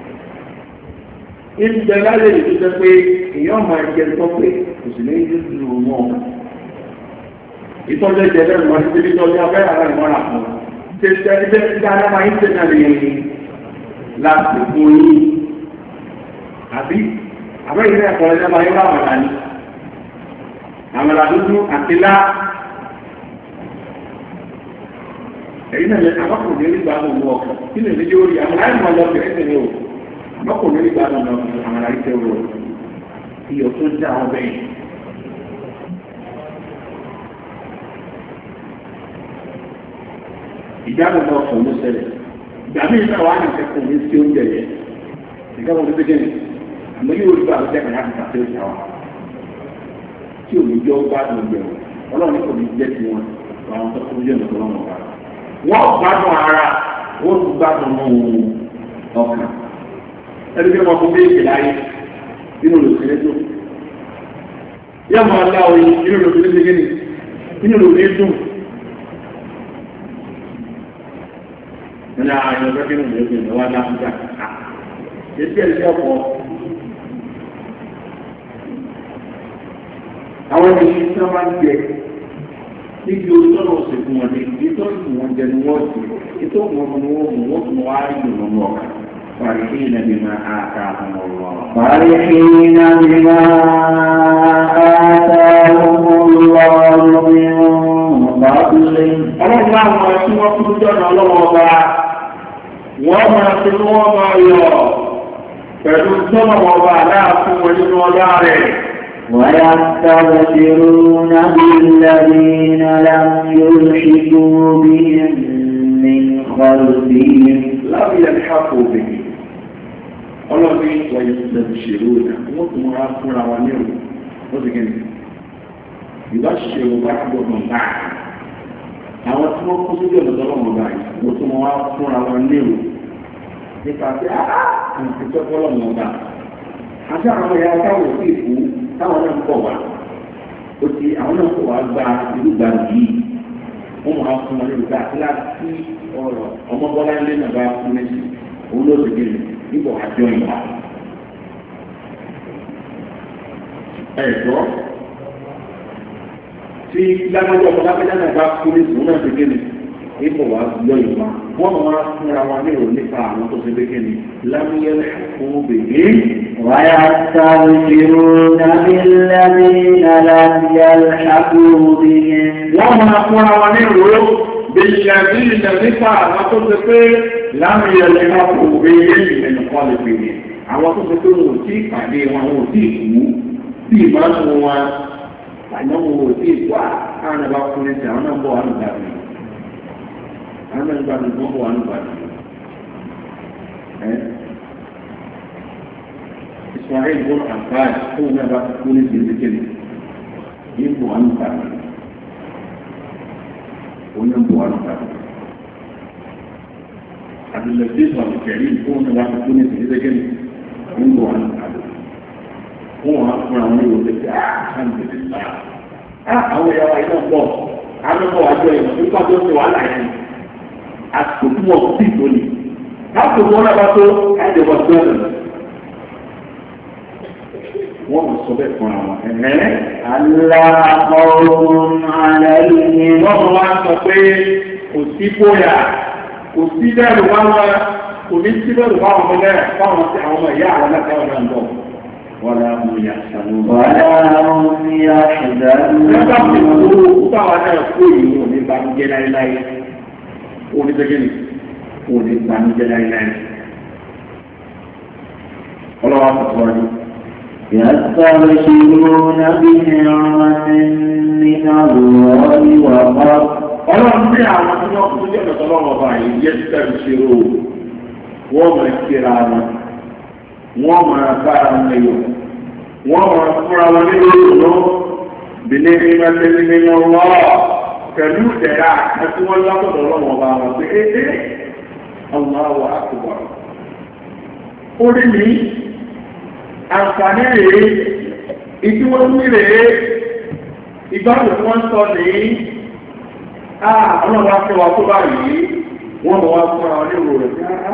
Ìbẹ̀ lálẹ́ ìlú jẹ́ pé èèyàn máa jẹ tó pé kò sì ní í dúdú wọn. Ìtọ́jú ẹ̀jẹ̀ lẹ́nu wọn ti fi tọ́jú abẹ́ ara ìmọ̀ràn fún wọn. Ṣé ṣe ẹni bẹ́ẹ̀ ti dáná máa ń ṣe náà lè láti fún yín? Àbí àbẹ́ ìrìn ẹ̀kọ́ ẹ̀jẹ̀ máa ń rà wọ̀n dání. àmàlà dúdú àtìlá ẹ̀yìn náà lẹ àmọ́kùnrin nígbà tó mú ọkọ̀ kí lè ní yóò rí àmàlà ìmọ̀ lọ bẹ̀rẹ̀ tẹ̀lé o àmọ́kùnrin nígbà tó mú àmàlà ìtẹ̀ o iyọ̀ tó dá ọbẹ̀ yìí. ìjábọ̀ náà kò ló ṣẹlẹ̀ ìgbà míì náà wà ní ìkẹ́kọ̀ọ́ ní sí oúnjẹ yẹn ìgbàgbọ́ tó gbẹ́gẹ́ ni àmọ́ yóò rí bá a jẹ́ kàyà àti àti ìjà wa tí ò ní jọ gbádùn ọgbẹ̀ wọn ọlọ́run kò ní jẹ́ ti wọn àwọn tó kún jẹ́ nǹkan lọ́wọ́ wa wọ́n gbádùn ara wọ́n tún gbádùn ọkàn ẹni bí wọ́n fún béèkì láyé nínú olùsílẹ̀ tó yá máa lá oyin nínú olùsílẹ̀ tó gẹ́ni nínú olùsílẹ̀ tó ní àwọn ọjọ́ kí ní ìlú ìlú wá láfíjà èsì ẹ̀sì ọ̀pọ̀ àwọn ènìyàn tí wọ́n bá ń jẹ níbi olùtọ́nà òsèkú wọn ní ìtọ́jú wọn jẹ ní wọ́n sí ìtọ́jú wọn ní wọ́n mú wọ́n tún wá rí ìlú wọn ọ̀kà فرحين بما آتاهم الله فرحين بما آتاهم الله من فضله الله ما يسوى كل جنة الله wọ́n máa fi wọ́n máa yọ pẹ̀lú tọ́nà ọba aláàfin wọn nínú ọlá rẹ̀. ويستبشرون بالذين لم يلحقوا بهم من خلفهم لم يلحقوا بهم. ọlọ́bí ويستبشرون wọ́n tún máa fúnra wọn ní òun ó ti gẹ̀ẹ́sì ìbáṣẹ̀rù bá gbọ́dọ̀ bá àwọn tí wọ́n kó sójú ọ̀dọ̀ tọ́lọ́mọ báyìí mo tún wọn wá fúnra wọn lérò nípa pé àwọn ti tọ́ tọ́lọ́mọ ọba àti àwọn ẹ̀yà táwọn òsì ìfú táwọn náà ń bọ̀ wá ó ti àwọn náà kò wá gba ìlú gbà yìí wọ́n máa fún wọn lérò pé àti láti ọ̀rọ̀ ọmọbọ́lá ilé náà bá fún méjì òun ló ti gbèrè nígbà àjọ ìwà ẹ̀gbọ́n tí lágbájọ́ ọ̀pọ̀ lágbájá náà bá kú ní ìsúná ti kéde ipò wa lọ ìwà wọ́n máa fúnra wa ní ìròyìn nípa àwọn tó ṣe békè ní lámúyẹ́lẹ́ fún bèbè. wáyà sáré ṣèrò nàbí lẹ́mìnà lámúyẹ́lẹ́ fún bèbè. wọ́n máa fúnra wa ní ìròyìn bèbè ilẹ̀ nípa àwọn tó ṣe pé lámúyẹ́lẹ́ fún bèbè ẹnì kan lè bèbè àwọn tó ṣe pé wọn ò tí ì pàdé wọn wọn ò tí ì kú bí ìmáàmù wọn àyẹ̀wò òsì wá àwọn ẹ̀bá kúrin sí àwọn náà bọ̀ wà nígbà tí àwọn náà nígbà tí wọ́n bọ̀ wà nígbà tí ẹ́ Ismail bọ́n àǹfààní tó wọn ẹ̀bá kúrin sí ìdíkẹ́lẹ̀ yìí bọ̀ wà nígbà tí wọ́n náà bọ̀ wà nígbà tí àdìlẹ̀dẹ́ ìsọ̀rọ̀ kẹ̀rí tó wọn ẹ̀bá kúrin sí ìdíkẹ́lẹ̀ yìí bọ̀ wà nígbà tí wọ́n wá fún àwọn ìwò tó ti àkàndìlélá. Àwọn ìyàwó iná pọ̀, àmọ́bọ̀ àjọ ìwọ̀n tó pàtó ṣe wà láyé. Àsìkò tí wọ́n sì tó ní. Láti wọ́n náà bá tó ẹ̀jẹ̀ wọ́n tó ẹ̀rọ. Wọ́n mọ̀ sọ bẹ́ẹ̀ fún àwọn ẹ̀mẹ́. Aláàkọ̀ọ́rùn àlàyé. Wọ́n mọ̀ wá sọ pé kò sí bóyá, kò sí bẹ́ẹ̀rù wá wọn, kò ní sí bẹ́ẹ̀rù wá wọn bẹ́ẹ̀ fáwọn ọmọ ìyá àwọn aláàkọ̀ọ́ náà ń bọ̀. ولا هم يحزنون ولا هم يحزنون nígbà tí ó táwa náà kó ìlú òní ìbànújẹ́ láíláí òní tẹ́gẹ́lì òní ìbànújẹ́ láíláí ọlọ́wà pàtàkì wájú. يستبشرون بنعمة من الله وفضل ọlọ́run ní àwọn tí wọ́n kú jẹ́ ọ̀tọ̀lọ́wọ́ báyìí يستبشرون wọ́n máa kíra wọn wọ́n máa bára wọn lẹ́yọ̀ wọ́n máa fúnra wọn nínú ìlú bìnní ìmọ̀lẹ́lẹ́ nínú ọlọ́ pẹ̀lú ìdẹ̀ra àti wọ́n látọ̀dọ̀ ọlọ́wọ́ bá wọn pé é é Allahu akbar. ó rí mi àǹfààní rèé ìdí wọ́n ní rèé ìgbàlù tí wọ́n sọ ní ọlọ́wọ́ akẹwà tó báyìí wọ́n mọ̀ wá fúnra wọn nínú rẹ̀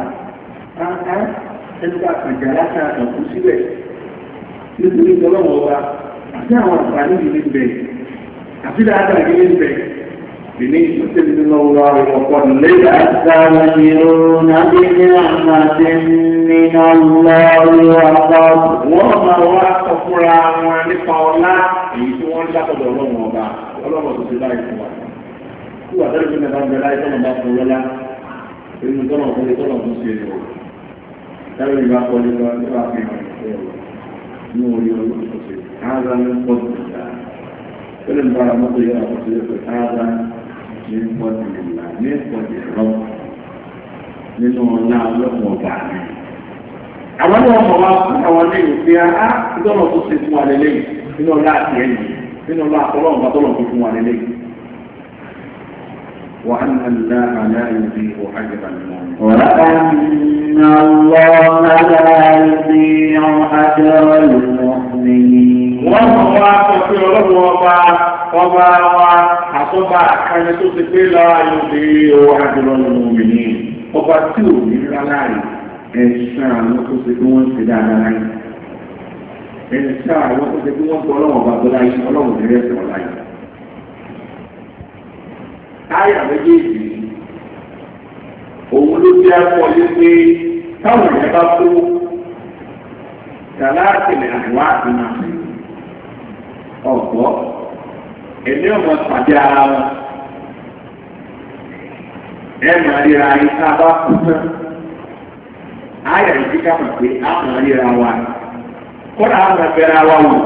ẹgbẹ́ àpàjà láti àtàkù síbẹ̀ nítorí tọ́lọ́wọ́ wa àti àwọn àǹfààní yìí níbẹ̀ àti dáadáa yìí níbẹ̀ bìíní ìtọ́sẹ̀ nínú ọwọ́ rẹ̀ ọ̀pọ̀ nílẹ̀ يستبشرون بنعمة من الله وفضل wọ́n máa wá sọ fúnra wọn nípa ọlá èyí tí wọ́n látọ̀dọ̀ ọlọ́run ọba ọlọ́run tó ti láì fún wa tí wà tẹ́lẹ̀ fún ẹ̀bá ń bẹ láì tọ́nà bá fún lọ́lá inú tọ́nà fún lé tọ́nà fún ṣe lọ tẹ́lẹ̀ ìgbà kọlé lọ nípa fi hàn ìfẹ́ ní orí ọlọ́run tó ṣe áádá ní pọ́ọ̀tù ìlà tẹ́lẹ̀ ń bára mọ́tò yẹn àkọsí ẹ̀fẹ̀ áádá ní pọ́ọ̀tù ìlà ní pọ́ọ̀tù ìrọ́ nínú ọlá ọlọ́run ọba mi. àwọn ní wọn mọ̀ wá fún àwọn ní ìròpé á tọ́nà tó ṣe fún wa lélẹ́yìn nínú ọlá àti ẹ̀yìn nínú ọlá àtọ́lọ́run bá tọ́lọ̀ tó fún wa lélẹ́yìn. وأن الله لا يضيع أجر المؤمنين وأن الله لا يضيع أجر المؤمنين وهو واقف ربما وما أصبح كان تسبيل لا يضيع أجر المؤمنين وبتو من الله إنسان وتسبيل سدانا إنسان وتسبيل ولا وبدلاي ولا ودرس ولا táyà méjèèjì òun ló bí akọ yé pé táwọn èèyàn bá kó gàláàtìlẹ̀ àríwá àti màsí ọ̀gbọ́ ẹ̀mí ọmọ pàdé ara wọn ẹ̀ máa ríra ayé tá a bá kú tán áyà yìí ká mọ̀ pé a máa ríra wa kọ́dà á máa bẹ̀rẹ̀ wa wọ̀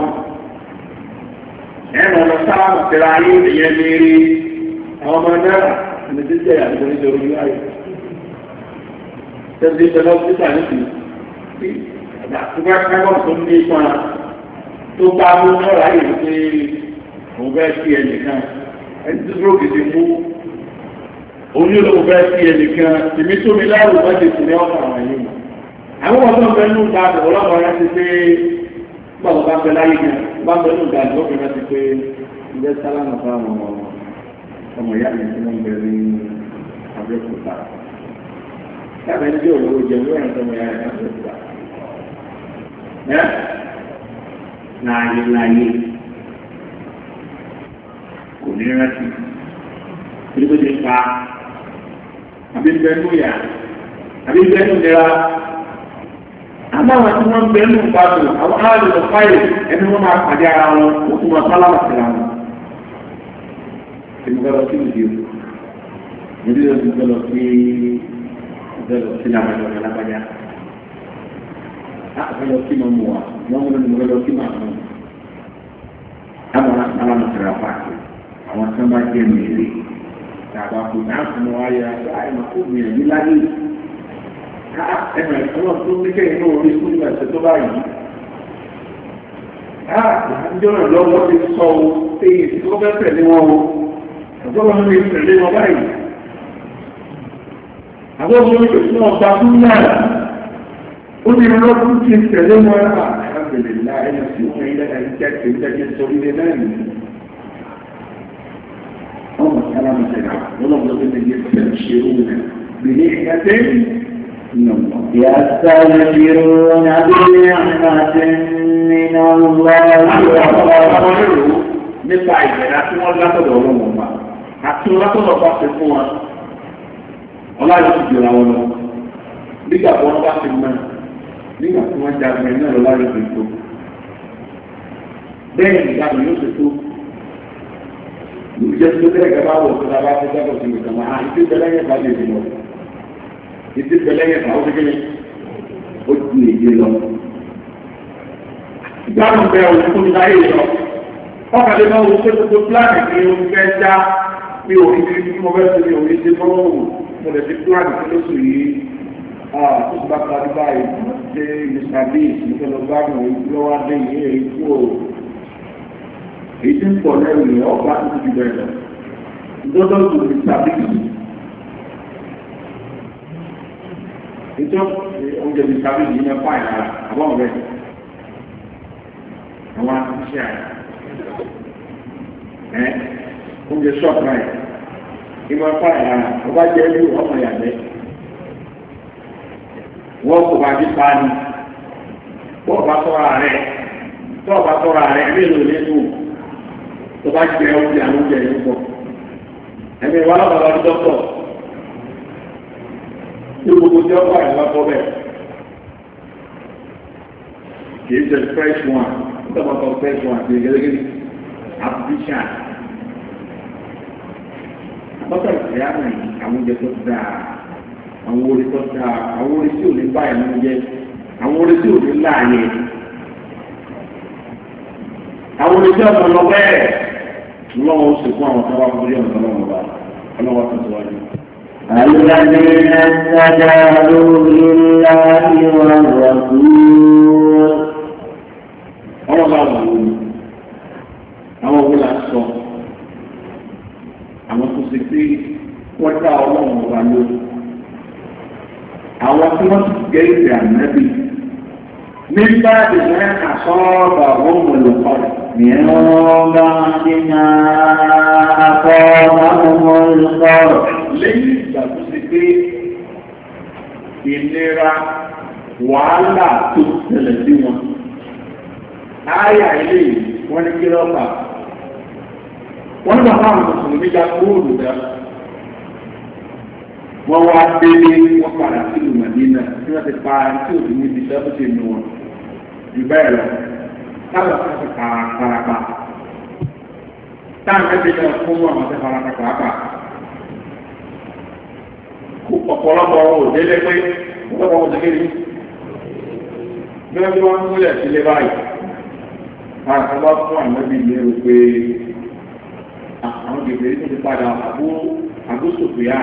ẹ̀ máa lọ sáà máa bẹ̀rẹ̀ ayé ìyẹn léèrè. àwọn ọmọ náà ní ti jẹ́ àti oníṣẹ́ orí ayé tẹ́lẹ̀ ìṣẹ̀lẹ̀ ọ́fíìsà níbi tí àtúgbà kágbọ́n tó ní ipa tó bá mú náà ayé pé òun bẹ́ẹ̀ sí ẹnìkan ẹni tí dúró gidi mú onílò bẹ́ẹ̀ sí ẹnìkan tèmi tó mi láàrú bá ti tì ní ọ̀pọ̀ àwọn yìí àwọn ọmọ tó ń bẹ nínú ìgbà àbẹ̀wò ọlọ́pàá rẹ ti pé báwo bá bẹ láyé kan bá bẹ nínú ìgbà àbẹ̀wò rẹ ti pé ilé sálámà fáwọn ọmọ wọn ọmọ ìyá mi tí wọ́n bẹ̀rẹ̀ ní Abẹ́òkúta lábẹ́ ní bí òwúrò jẹ́ lórí ẹ̀rọ ọmọ ìyá rẹ̀ Abẹ́òkúta ẹ́ láàyè láàyè kò ní rántí tí ó ti pa àbíbẹ́nú yà àbíbẹ́nú nira àmọ́ àwọn tí wọ́n bẹ̀rù pàtó àwọn aráàlú lọ fáyè ẹni wọ́n máa pàdé ara wọn ó tún máa sálámà síra wọn. Ìgbọ́dọ̀ sí ìdí o. Ìdí o ti gbọ́dọ̀ sí ìgbọ́dọ̀ sí làbàjọ́ alábàjá. Àgbẹ̀dọ̀ sí máa mú wa, wọ́n mú ní gbọ́dọ̀ sí máa mú. Àwọn alámọ̀sára pàṣẹ, àwọn tí wọ́n bá jẹ́ mèrè. Tàbá kò náà fún wa yà láì máa kó mìíràn ní láyé. Ẹ̀mọ̀ ìfọwọ́ tó ní kẹ́yìn náà orí fún ìgbà tó báyìí. Àjọ ìlọ́wọ́ ti sọ o, èyí tí ó fẹ́ tẹ̀lé wọn o. Ọjọ́wọ́ ní ìpẹ̀lẹ̀ wọn báyìí. Àwọn ọmọ ìpẹ̀lẹ̀ náà bá fún náà. Ó ní ọlọ́dún tí ń tẹ̀lé wọn rà. Àbẹ̀lẹ̀ láàrín sí òun ilẹ̀ ẹ̀jẹ̀ tí ń tẹ́jẹ́ sórí ilé náà nìyí. Ọmọ sálámù tẹ̀lá, lọ́lọ́gbọ́n tó tẹ́jẹ́ fẹ́ ṣe òun náà. Bìnní ìgbàtẹ́ يستبشرون بنعمة من الله nípa ìbẹ̀rẹ̀ tí wọ́n látọ̀dọ̀ ọlọ́run ọba àti látọ̀dọ̀ bá ṣe fún wa ọláyọ̀ ti jọra wọn lọ nígbà tí wọ́n bá ṣe mọ́ nígbà tí wọ́n jagun ẹ̀ náà lọ́láyọ̀ ti tó bẹ́ẹ̀ ni ìgbàgbọ́ yóò ṣe tó ìjẹ́ tó tẹ́lẹ̀ gẹ́gẹ́ bá wọ̀ tó dábàá tó dábàá tó nìkan máa àti tí bẹ́lẹ́ yẹn bá lè dì lọ ìdí bẹ́lẹ́ yẹn bá ó ti kéde ó ti èdè lọ ìgbàgbọ́ bẹ́ẹ̀ òun tó ní láyé lọ. Ọkàlẹ́ máa wo pé gbogbo pláàni ní omi fẹ́ já ní orí tí mo fẹ́ sí ní orí tí mo rò mo lè fi pláàni tí lóṣù yìí tó ti bá parí báyìí ṣe mister Beast ní fẹ́lọ́ gbádùn lọ́wọ́ adé yìí èyí kú o. Èyí tí ń pọ̀ lẹ́rù ní ọgbà tó ti bẹ̀rẹ̀ lọ. Ìjọ́dọ̀ tó mister Beast. Ìjọ́ oúnjẹ mister Beast yìí mẹ́fà ìlànà àbọ̀ rẹ̀. Àwọn àtúnṣe àyà. Ẹ oúnjẹ ṣọ́ọ̀pù náà ìmọ̀ ẹ̀fọ́ ìlànà ọba jẹ́ ẹlú ọmọ ìyàgbẹ́ wọ́n kò bá dípa ni wọ́n bá tọ́ra rẹ̀ tọ́ bá tọ́ra rẹ̀ mélòó nínú tó bá jẹ oúnjẹ àwọn oúnjẹ yìí pọ̀ ẹ̀mí wà lọ́wọ́ lọ́dún dọ́kítọ̀ tí gbogbo tí ọkọ̀ àìlọ́ bọ́ bẹ́ẹ̀ kì í ṣe fresh one nígbà tó fresh one ti gẹ́gẹ́ àbúṣà àbọ̀tà ìyáàmù yìí àwọn oúnjẹ tó dáa àwọn orí tó dáa àwọn orí tí ò ní báyìí ló ń jẹ àwọn orí tí ò ní láàyè àwọn orí tí ọ̀sán lọ bẹ́ẹ̀ lọ́wọ́ ó sì fún àwọn tó wá fún yọ̀ ọ̀sán lọ́wọ́ wa ọlọ́wọ́ tó ti wájú. الذين استجابوا لله والرسول ọlọ́wọ́ àwọn òun àwọn òun là sọ àwọn tó ṣe pé wọ́n dá ọlọ́run wa lórí àwọn tí wọ́n ti gé ìgbé ànábì nígbà tí wọ́n àsọ́ọ̀bà wọn mọ̀ lọ́kọ́ rẹ̀. من بعد ما أصابهم القرح lẹ́yìn ìgbà tó ṣe pé ìnira wàhálà tó ṣẹlẹ̀ sí wọn. Áyà ilé wọ́n ní kí lọ́pàá. Wọ́n ní bàbá àwọn mùsùlùmí já kóòdù dá. Wọ́n wá délé wọ́n padà sílùú Màdínà tí wọ́n ti pa tí òbí níbi iṣẹ́ tó ṣe nù wọn. Jù bẹ́ẹ̀ lọ, táwọn kan ti pa parapa. Táwọn kan ti jẹ́ fún àwọn ọ̀sẹ̀ parapa pàápàá. Ọ̀pọ̀lọpọ̀ ọ̀rọ̀ òdélé pé ọ̀pọ̀lọpọ̀ ọ̀rọ̀ òdélé bí wọ́n bí wọ́n múlẹ̀ sílé báyìí. Àwọn bá fún àmọ́bí lérò pé àwọn gègèrè tó ti padà àgbóṣòfìyà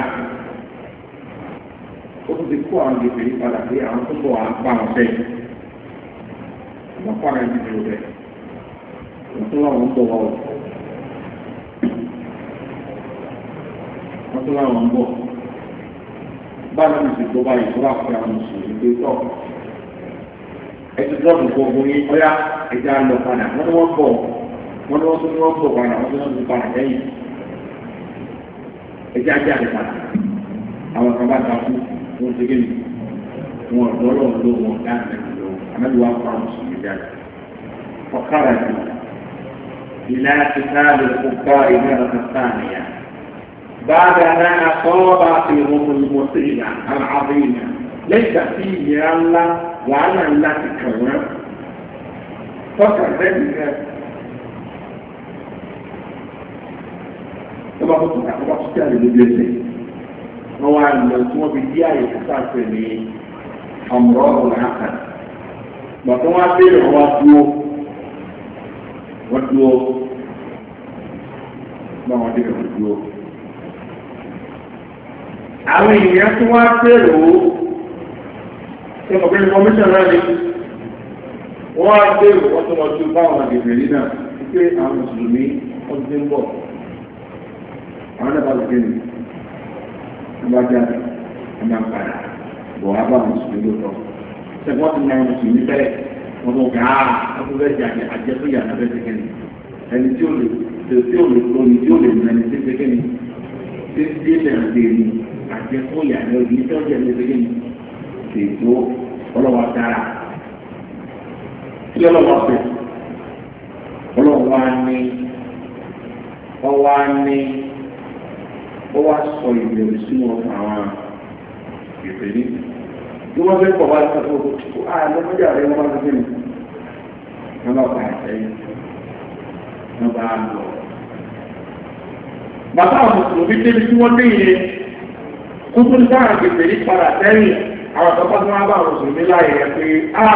ó tún ti kó àwọn gègèrè padà pé àwọn tó bọ̀ wá pa wọn bẹ́ẹ̀. Wọ́n pàrọ̀ ẹni tó bẹ́ẹ̀. Wọ́n tó láwọn ń bọ̀ wá wọ̀. Wọ́n tó láwọn ń bọ̀. Báwo ni ìsìnkú báyìí tó wà fún àwọn mùsùlùmí pé tọ́ ẹtù dọ́ọ̀bù gbogbo yín ọ̀yá ẹja lọ padà wọ́n ní wọ́n bọ̀ wọ́n ní wọ́n tún ní wọ́n bọ̀ padà wọ́n tún ní wọ́n tún padà lẹ́yìn ẹja jáde padà àwọn kan bá ta fún wọn ṣe kéde wọn ọ̀dọ́ lọ́wọ́ ló wọn dáhùn lẹ́nu lọ àmọ́bí wa fún àwọn mùsùlùmí jáde ọ̀kára jù ìlà ti káàdì kókó ìlú ẹ̀rọ sáàmìyà بعد ما أصابتهم المصيبة العظيمة ليس فيه الله وعلى الله تكرر فكر ذلك ثم قلت لك أبقى أستاذ بجلسي هو أن ثم بدياية تسافرني أمراض العقل وثم أبير هو أدوه وأدوه ما هو أدوه وأدوه àwọn èèyàn tí wọ́n á pèrò ṣe mọ̀ pé information náà ni wọ́n á pèrò wọ́n tó lọ sí báwọn àgbègbè náà wípé àwọn mùsùlùmí wọ́n ti ń bọ̀ àwọn náà bá ti gbé ní wọ́n bá jáde wọ́n máa ń padà bọ̀ wá bá mùsùlùmí lóòótọ́ ṣe wọ́n ti náà mùsùlùmí bẹ́ẹ̀ wọ́n tó gbà á wọ́n tó fẹ́ jà àjẹsóyà náà fẹ́ ṣe ẹni tí ó lè tí ó lè lóni tí ó lè nà ẹni tí ṣe kẹ́ni tí tí ó lè rìn dé ní àjẹkù ìyàrá òbí tó jẹ lébélé ṣètò ọlọ́wọ́ dára tí ọlọ́wọ́ fẹ́ ọlọ́wọ́ á ní ọwọ́ á ní ó wá sọ ìbẹ̀rù sínú ọkàn àwọn ìpèlè tí wọ́n fẹ́ pọ̀ wá sọ́kò àlọ́mọdé àrẹ wọn bá gbé mi wọ́n bá pa àtẹ́yìn wọ́n bá lọ. bàbá àwọn mùsùlùmí débi tí wọ́n dé yẹn kúkú ní sáà gbèsè ní padà sẹ́yìn àwọn àtọ́kọ́ tí wọ́n bá àwọn mùsùlùmí láàyè rẹ̀ pé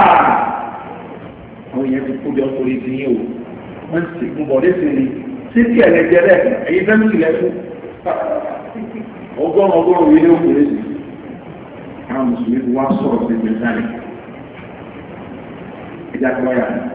àwọn èèyàn ti kú jọ sórí ti yín o wọ́n ti gún bọ̀ ní sinmi sí kí ẹ̀lẹ́jẹ́ rẹ̀ èyí fẹ́ mi lẹ́kún ọgọ́rùn ọgọ́rùn ilé òkúrẹ́ sí àwọn mùsùlùmí ti wá sọ̀rọ̀ sí ìgbésẹ̀ sáré ẹjá tó wáyà ní.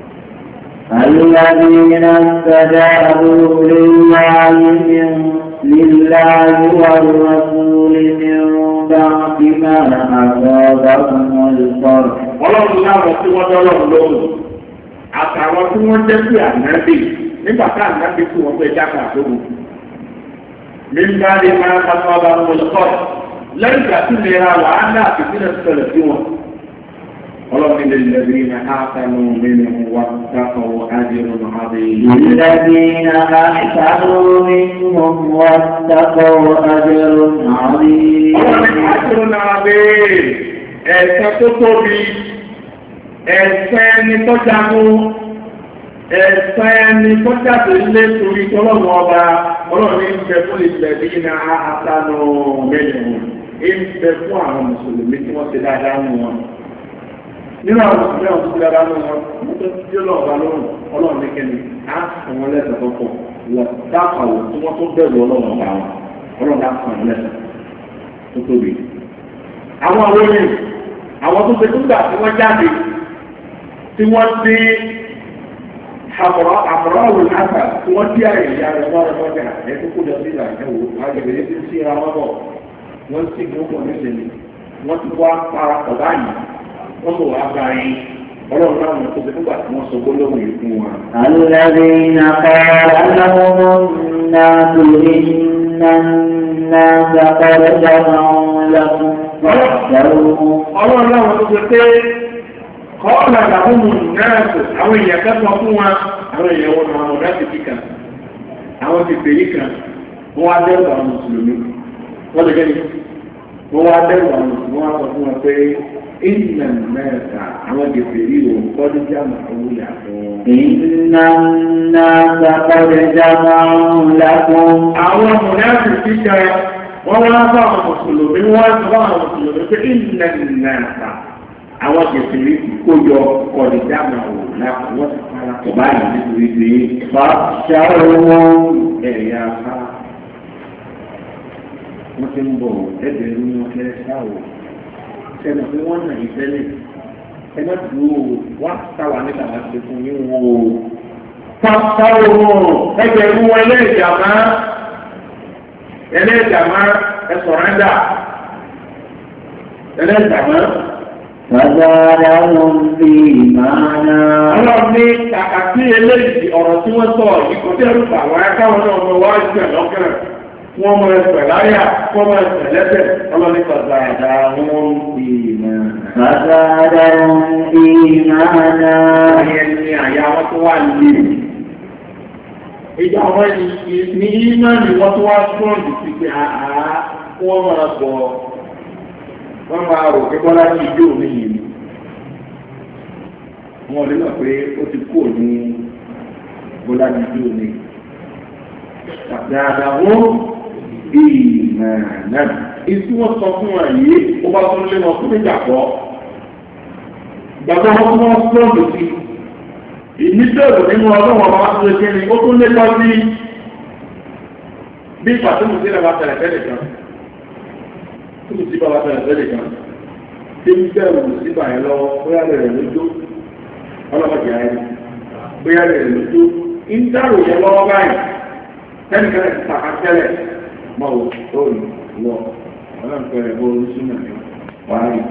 الذين استجابوا لله من لله والرسول من بعد ما أصابهم القرح. Ọlọ́run láwọn tí wọ́n dọ́lọ́run lóhùn àtàwọn tí wọ́n jẹ́ sí ànábì nígbà tá ànábì tí wọ́n fẹ́ dáka àtòwò. Nígbà tí máa ń bá bá wọn lọ́kọ̀ lẹ́yìn ìgbà tí lè ra wàhálà àti sílẹ̀ sọ̀rọ̀ sí wọn. Ọlọ́run للذين أحسنوا منهم واتقوا أجر عظيم. للذين أحسنوا منهم واتقوا أجر عظيم. Ọlọ́run أجر عظيم. Ẹ̀san tó tóbi, ẹ̀san ẹni tó jagun, ẹ̀sán ẹni tó jáde lé torí tọ́lọ́mọ ọba ọlọ́run ń bẹ fún ìṣẹ̀lẹ̀ bí iná àtànù mẹ́rin ń bẹ fún àwọn mùsùlùmí tí wọ́n ti dáadáa nù wọn. nínú àwọn mùsùlùmí àwọn tó ti dáadáa nù wọn wọ́n tó ti dé lọ́ọ̀bá lọ́rùn ọlọ́run ní kẹ́ni á fún wọn lẹ́sẹ̀ tó pọ̀ wọ́n dákàwọ̀ tí wọ́n tó bẹ̀rù ọlọ́run ọba wọn ọlọ́run á fún wọn lẹ́sẹ̀ tó tóbi. àwọn àwọn ènìyàn àwọn tó ti dúgbà tí wọ́n jáde tí wọ́n ti àmọ̀ráwò láta tí wọ́n tí àyè ìyá rẹ̀ wọ́n rẹ̀ wọ́n ẹ̀ tó kó lọ sí ìlànà ẹ̀wò agbègbè yẹn ti ń síra wọn bọ̀ wọ́n sì gbogbo níṣẹ́ni wọ́n ti wá parapọ̀ báyìí wọ́n bọ̀ wá bá yín ọlọ́run láwọn tó ti nígbà tí wọ́n sọ gbólóhùn yìí fún wa. الذين قال لهم الناس إن الناس قد جمعوا لكم فاخشوهم. ọlọ́run láwọn tó ti pé kọ́ọ̀lá làwọn náàtò àwọn èèyàn kẹ́kọ̀ọ́ fún wa àwọn èèyàn wọn àwọn ọ̀dá ti kíkà àwọn ti pèrí kan wọ́n wá dẹ́rù àwọn mùsùlùmí wọ́n lè gẹ́ni wọ́n wá dẹ́rù àwọn mùsùlùmí wọ́n wá sọ fún wọn pé ìnà mẹ́ta àwọn ti pèrí o kọ́dún jáàmù àwùyà fún. ìnà náà kọ́dún jáàmù àwùyà fún. àwọn ọ̀dá ti kíkà wọ́n wá bá àwọn mùsùlùmí wọ́n sọ fún àwọn mùsùlùmí pé ìnà náà àwọn kẹfìrí kó yọ kọ̀ọ̀dìdáàmà wò lápò wọ́n ti fara kọ̀ báyìí nítorí pé fa ṣáwọn ẹ̀yà fa wọ́n ti ń bọ̀ ẹgbẹ̀rún ní wọn kẹ́ ṣáwò sẹ́nu pé wọ́n nà ìfẹ́lẹ̀ ẹ má dúró wá sáwà nígbà wá ṣe fún yín wò ó. fa ṣáwọn ẹgbẹ̀rún wọn ẹlẹ́ẹ̀dàmá ẹlẹ́ẹ̀dàmá ẹ sọ̀rẹ́ndà ẹlẹ́ẹ̀dàmá. فزادهم إيمانا. ọlọ́run ní kàkà sí eléyìí ọ̀rọ̀ tí wọ́n sọ ìkọ́ tí ẹrù bà wáyé káwọn náà mọ wá ìgbẹ́ lọ́kẹ́rẹ̀ wọ́n mọ ẹsẹ̀ láyà wọ́n mọ ẹsẹ̀ lẹ́sẹ̀ ọlọ́run ní فزادهم إيمانا. فزادهم إيمانا. ìyẹn ni àyà wọn tó wà lé ìjà wọn ní ìmánì wọn tó wá sọ́ọ̀dù sí pé àá wọ́n máa bọ̀ wọ́n máa rò pé bọ́lá ní ijó mi yìí wọ́n lè mọ̀ pé ó ti kú ní bọ́lá ní ijó mi. Dáadáa wọ́n bí ìmọ̀ràn ìtú wọ́n sọ fún wa yìí ó bá tún lé wọn fún ìjàpọ̀. Gbàgbọ́ wọn fún wọn sọ́ọ̀dù sí ìníbẹ̀rù nínú ọlọ́wọ́ ọba tó ṣe ní ó tún lé lọ sí bí pàtó mo sí lọ́wọ́ tẹ̀lẹ̀ tẹ́lẹ̀ kan. Tí mo sí bá wa tẹ̀lẹ̀ tẹ́lẹ̀ kan. Tí ń bẹ̀rù sí bàyẹ̀ lọ́wọ́ bóyá rẹ̀ lójó. Ọlọ́mọdé ayé. Bóyá rẹ̀ lójó. Ń dárò yẹn lọ́wọ́ báyìí. Tẹ́nìkẹ́lẹ̀ ti tàkà tẹ́lẹ̀. Mọ̀ ò tó rí wọ. Ọlọ́run pẹ̀lẹ̀ bó orí súnmọ̀ ní wàhálì.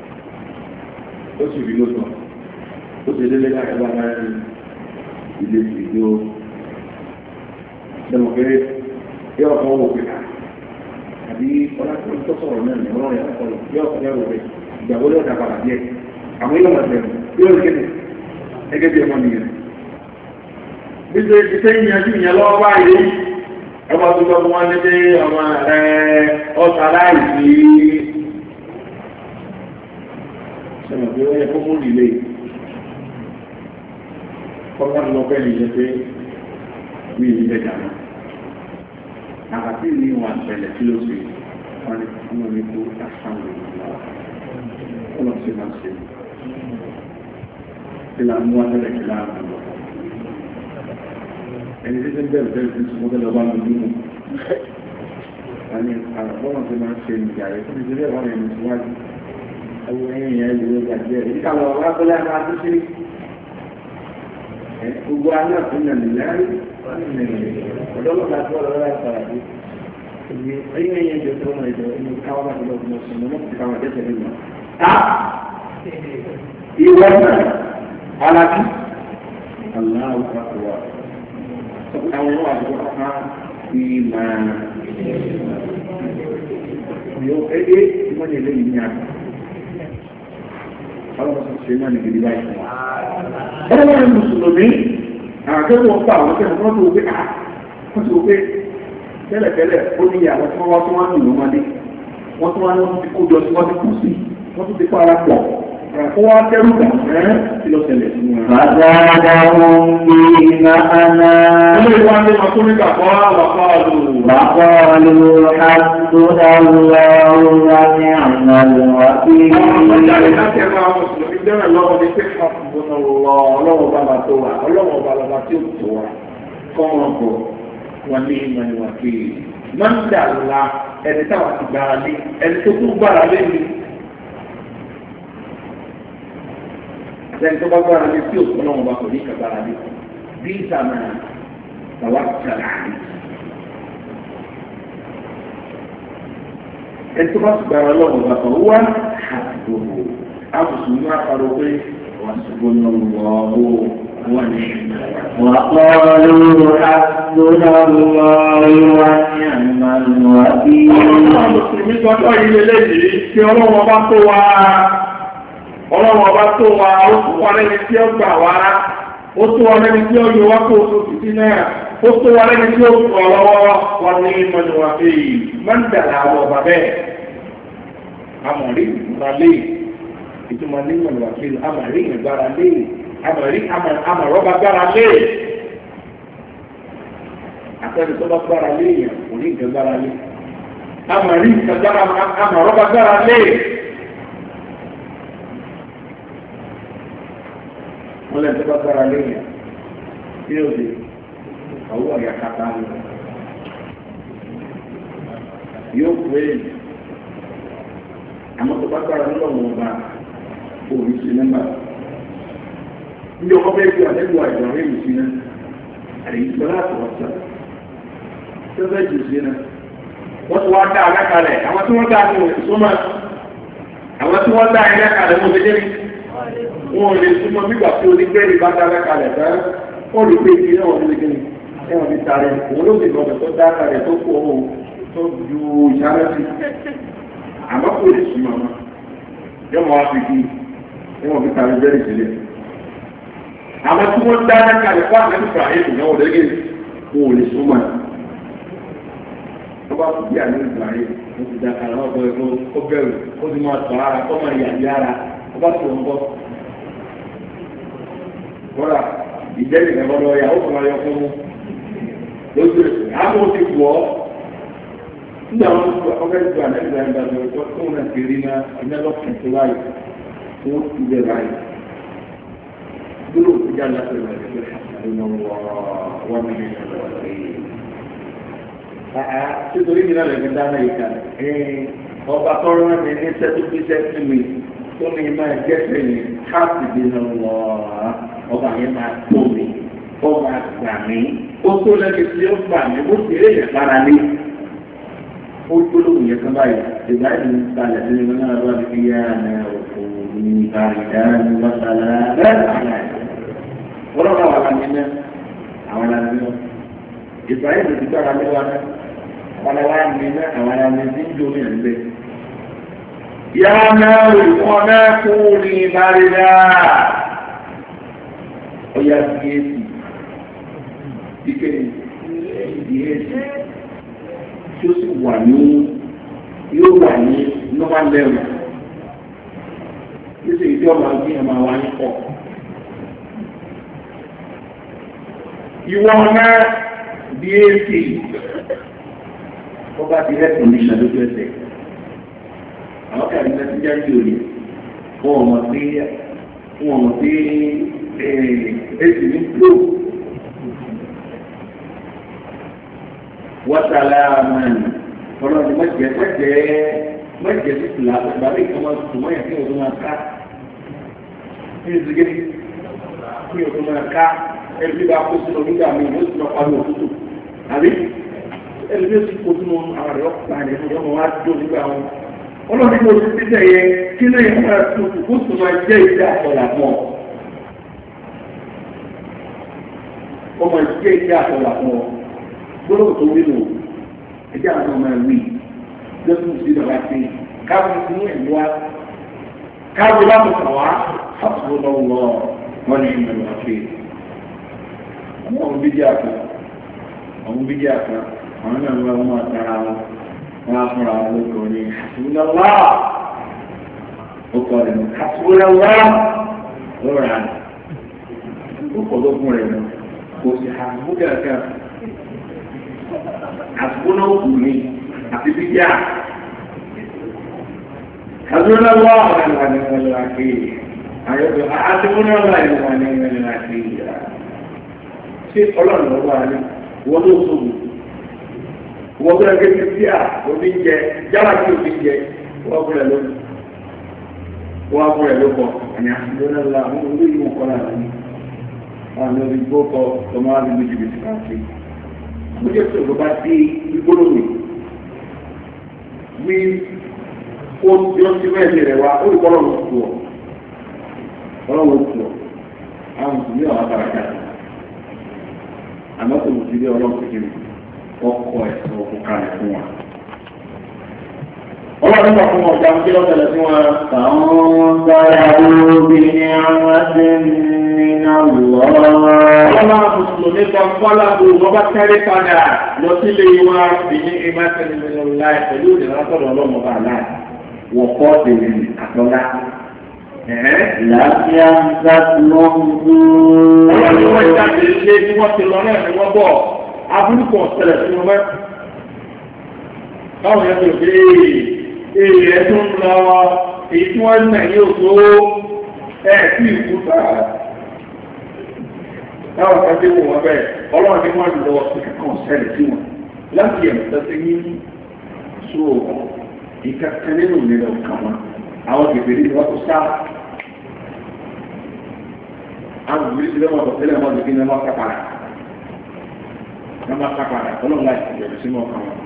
Ó sì rí lóṣọ̀. Ó ṣe délé láti bá bá rí ilé ìdó. Ṣé mo pé yọ ọ̀kan wò pé àbí ọlọ́pàá tó sọ̀rọ̀ náà ní ọlọ́run yàtọ̀ sọ̀rọ̀ yọ ọ̀kan yàrá rẹ̀ ìgbàgbó lọ́dà padà díẹ̀. Àwọn yóò máa bẹ̀rù yóò rí kéde ẹgẹ́ bí ọmọ nìyẹn. Bí ṣe ti ṣe ń yanjú ìyẹn lọ́wọ́ báyìí, ọba tó gbọ́ fún wọn ní pé ọmọ rẹ̀ ọ̀sà láìsí. Ṣé pé ó yẹ kó mú ìlé? Kọ́kọ́ lọ bẹ́ẹ̀ ni yẹ pé mi ì bẹ̀ dànù. Àkàtì ní wọn àtẹ̀lẹ̀ tí ló ṣe wọn ni ọmọ mi kú àṣàmì ìlú ọlọ́ sí máa ṣe kí là ń mú àtẹ̀lẹ̀ kí là ń lọ. Ẹni tí ń bẹ̀rù bẹ̀rù tí mo fẹ́ lọ bá mi dúró. Wọ́n ní àrùn tí máa ṣe ìgbà rẹ̀ fún ìdílé wọn ẹni síwájú. Ẹwọ ẹ̀yìn yẹn lè wọ́n gbàgbé ẹ̀. Ìdíkà lọ wá bọ́lá máa tó ṣe. Gbogbo aná fún Nàìjíríà ọ̀dọ́lọ́gbà tí wọ́n lọ́wọ́ láti sọ̀rọ̀ àti ẹ̀yìn ẹ̀yìn ẹ̀jọ̀ tó wọ́n ẹ̀jọ̀ ẹ̀yìn káwọn láti lọ fún ọ̀sán lọ́wọ́ ti káwọn ẹ̀jẹ̀ tẹ̀lé wọn. Ta ìwọ náà alájú aláwọ̀ kàkọ́wà àwọn ọmọ àdúgbò ká fi máa yóò ẹgbẹ́ ìmọ̀ni eléyìí ní àná. Ọlọ́run ṣe máa ní gidi báyìí fún wa. Ọlọ́run ní Mùsùlùmí àkẹ́kọ̀ọ́ pa àwọn tẹ́lẹ̀ wọ́n tó wọ́n pé à wọ́n tó wọ́n pé tẹ́lẹ̀tẹ́lẹ̀ ó ní àwọn tí wọ́n wá tó wá nù lọ́mọdé wọ́n tó wá ní wọ́n ti kó jọ sí wọ́n ti kú sí wọ́n tó ti para pọ̀ ó wá tẹ́rù gbà ẹ́ tí lọ tẹ̀lẹ̀ sí wọn. Fàzádàhùn معنا وقالوا وقالوا حسبنا الله ونعم الوكيل máa ń dà la ẹni táwọn ti gbára lé ẹni tó tún gbára lé mi ẹni tó bá gbára lé tí òkú náà wọn bá kò ní ká gbára lé bí ìsàmà tàwa kàlà ní. ẹni tó bá ti gbára lọ́wọ́ bá kọ̀ wá àdúgbò àbùsùn ní àpárò pé wọ́n ti gbóná lọ́wọ́. وقالوا حسبنا الله ونعم الوكيل. Ọlọ́run ọba tó wá, Ọlọ́run ọba tó wá, ó tó wá lẹ́ni tí ó gbà wá, ó tó wá lẹ́ni tí ó yọ wá kó oṣù títí náà, ó tó wá lẹ́ni tí ó kọ̀ lọ́wọ́ wọn ní ìmọ̀lúwà fi mọ́ndàlá àwọn ọba bẹ́ẹ̀. Amọ̀rí ìgbàlè, ìtumọ̀ ní ìmọ̀lúwà fi amọ̀rí ìgbàlè. Amọ̀rí amọ̀rọ́bà gbára lé àtẹ́ni tó bá gbára lé èèyàn kò ní ìgbẹ́ gbára lé amọ̀rí ìgbàgbára amọ̀rọ́bà gbára lé wọ́n lẹ́nu tó bá gbára lé èèyàn tí ó di ọwọ́ ọ̀yà kàtà ní yóò pé àmọ́ tó bá gbára lọ́wọ́ ọba òní sí nọ́mbà. Ní ọkọ̀ bẹ́ẹ̀ bí àtẹ́gbọ̀ àìjọ̀rẹ́ ìlú sí náà, àrí ìgbọ́lá àtọ̀wọ̀sá, tó bẹ́ẹ̀ jù sí náà. Wọ́n ti wá dá alákalẹ̀, àwọn tí wọ́n dá ní ìsúnmọ́, àwọn tí wọ́n dá alákalẹ̀ wọ́n ti dé wọ́n lè súnmọ́ nígbà tí onígbẹ́rì bá dá alákalẹ̀ fẹ́, ó rí pé kí náà wọ́n ti gẹ́ni, ẹ̀wọ̀n ti tààrẹ, òun ló ti gbọ́dọ̀ tó dá alákalẹ̀ tó kó ohun tó ju ìṣàrẹ́ sí. Àmọ́ kò lè súnmọ́ wọn, yọ́mọ wá fi kí, ẹ̀wọ̀n fi tààrẹ bẹ́rẹ̀ sílẹ̀. Àwọn tí wọ́n dáná kalẹ̀ fún àwọn ẹ̀mí Ibrahim náà wọ́n lẹ́gẹ̀ẹ́ fún òní súnmọ́. Wọ́n bá fún bí àní Ibrahim, wọ́n ti dá kalẹ̀ wọ́n bọ̀ ẹ̀kọ́ ó bẹ̀rù, ó ti máa tọ̀ ara, ó máa yà yára, wọ́n bá tó ń bọ̀. Bọ́lá ìjẹ́lẹ̀ ìgbà lọ yà ó kọ̀ọ̀rọ̀ yọ fún un lójú ẹ̀sìn. Àwọn ò ti wọ̀ ọ́. Nígbà wọn tó ọgbẹ́ ìgbà àní Ibrahim bá lọ tó tó náà ti rí náà ẹ̀mẹ́lọ́kùn tó wáyé tó ti bẹ̀ báyìí. قلوب جلت الملك حسبنا الله ومن الوكيل. Sítorí mi náà lè fi dáná yìí kan. Ọba tọrọ mi ní sẹ́tú bí sẹ́tú mi tó mi máa jẹ́sẹ̀ mi káàsì dínà lọ. Ọba yẹn máa tó mi, ó máa gbà mí. Ó tó lẹ́ni tí ó gbà mí, ó sì rí èèyàn lára lé. Ó gbólóhùn yẹn kan báyìí. Ìgbà yìí ń balẹ̀ nínú mi náà lọ́wọ́ ní yá náà òkú ní ìbáraẹ̀dá ní lọ́sàlá bẹ́ẹ̀ wọ́n náà wà láti ní àwọn aláàbí wọn Ibrahim ti gbára lé wa náà àwọn aláàbí ní àwọn aláàbí tí ń jóni ẹ̀ ń bẹ. Yá náà ìwọ̀n náà kú ní ìbáraẹ̀dá ọ̀yà díẹ̀sì ike díẹ̀sì tí ó sì wà ní yóò wà ní normal level yóò sì ìdí ọmọ àgbé ẹ̀ máa wá ní pọ̀. Ìwọ̀n náà bí èsì ọba ti rẹ̀ kọ̀ndíṣà lójú ẹsẹ̀. Àwọn kàrí náà ti jáde òní. Wọ́n mọ̀ sí wọ́n mọ̀ sí èsì ní fló. Wọ́tàlá mẹ́rin. Ọlọ́run mọ̀jẹ̀ mọ̀jẹ̀ mọ̀jẹ̀ sí tìlà àgbà bí ìkànnì ọ̀sùn mọ́yà kí ọdún máa ká. Kí ni ìdílé kí ọdún máa ká? Ẹlùmí bá kó sínú nígbà mi ló ti lọ parí òtútù àbí ẹlùmí ó sì kó sínú àwọn rẹ̀ ọ̀pá rẹ̀ fún ọmọ wa dó nígbà wọn ọlọ́run ní oṣù títẹ̀ yẹ kí ló yẹ fún ẹ̀sùn kó sì máa jẹ́ ìdí àtọ̀là fún ọ ó máa jẹ́ ìdí àtọ̀là fún ọ gbọ́dọ̀ tó wí lò ẹjẹ́ àwọn ọmọ ẹ̀wì lọ́sùn sí ìdọ̀lá sí káwọn sí ẹ̀mí wa káwọn bá mọ̀ kàn wá fásitì lọ́wọ́ wọn ní ìmọ̀ ìwà fèé. Àwọn bídíà kan, àwọn bídíà kan, àwọn náà wọ́n máa tara wọn, wọ́n á fúnra wọn lókọ̀ ní Hasbunallah. Ó kọ́ rẹ̀ ní Hasbunallah. Ó rà á. Ó kọ̀ lókun rẹ̀ lọ. kò sí àbúrò kankan àbúrò náà kù ní àti bíjà àbúrò náà wà ọ̀rẹ́ wà ní ìwọ̀n lọ́wọ́ kéèyàn àyọ̀bọ̀ àbúrò náà wà ní ìwọ̀n ní ìwọ̀n lọ́wọ́ kéèyàn ṣé ọlọ́run lọ́wọ́ alẹ́ wọ́n ló sọ̀rọ̀ wọ́n bẹ̀rẹ̀ gẹ́gẹ́ bí à òbí jẹ yálà tí òbí jẹ wọ́n bẹ̀rẹ̀ lónìí wọ́n bẹ̀rẹ̀ ló kọ́ ẹ̀yà lónìí la wọ́n ló yí wọn kọ́ lára ní àwọn olórí gbókọ̀ tó máa ń lu jìbìtì káàkiri mo jẹ́ sọ̀rọ̀ bá dé gbígbólómi wí ó yọ sí mẹ́ẹ̀sì rẹ̀ wá ó rí kọ́ lọ́wọ́ tù ọ́ ọlọ́wọ́ tù ọ́ àwọn mùsùlùmí àwọn abàràkà àmọ́ kò sí ilé ọlọ́run kékeré ọkọ̀ ẹ̀sìn ọkọ̀ kalẹ̀ fún wa. ọlọ́run nípa fún ọjà ń gbé lọ́tẹ̀lẹ̀ fún wa. àwọn sára olóbi ní àwọn ẹsẹ̀ nínú lọ. ọlọ́run mùsùlùmí kan fọ́lábù wọ́n bá kẹ́rẹ́ padà lọ sílé wa bí ní ìmọ̀ẹ́sẹ̀ nínú láì pẹ̀lú ìdílátọ̀dọ̀ ọlọ́run ọba láì wọ̀kọ́ tèmi àtọ́lá. Láfíà ń sàtúnmọ́ gbogbo. Ọlọ́run ni wọ́n jáde ilé tí wọ́n ti lọ náà ni wọ́n bọ̀. Abúrúkọ ọ̀sẹ̀lẹ̀ tí wọ́n mẹ́. Báwo yẹn tó dé èèrè ẹ̀ tó ń lọ èyí tí wọ́n nà yóò tó ẹ̀ sí ìkú sáà. Báwo ká dé wò wọ́n bẹ́ẹ̀? Ọlọ́run ni wọ́n lọ kíkọ́ ọ̀sẹ̀lẹ̀ tí wọ́n. Láti ẹ̀ tẹ́tẹ́ yín so ìkàkẹ́ nínú ìlera ọ̀kan wọn. Àwọn kèfèrè ni wọ́n tó sáà. Àwọn ìwé ti lọ́wọ́ ọ̀tọ̀tẹ́lẹ̀ wọn lè fi ní ọmọ kápára. Wọ́n máa kápára, ọlọ́run láì fi bẹ̀rẹ̀ sínú ọkàn wọn.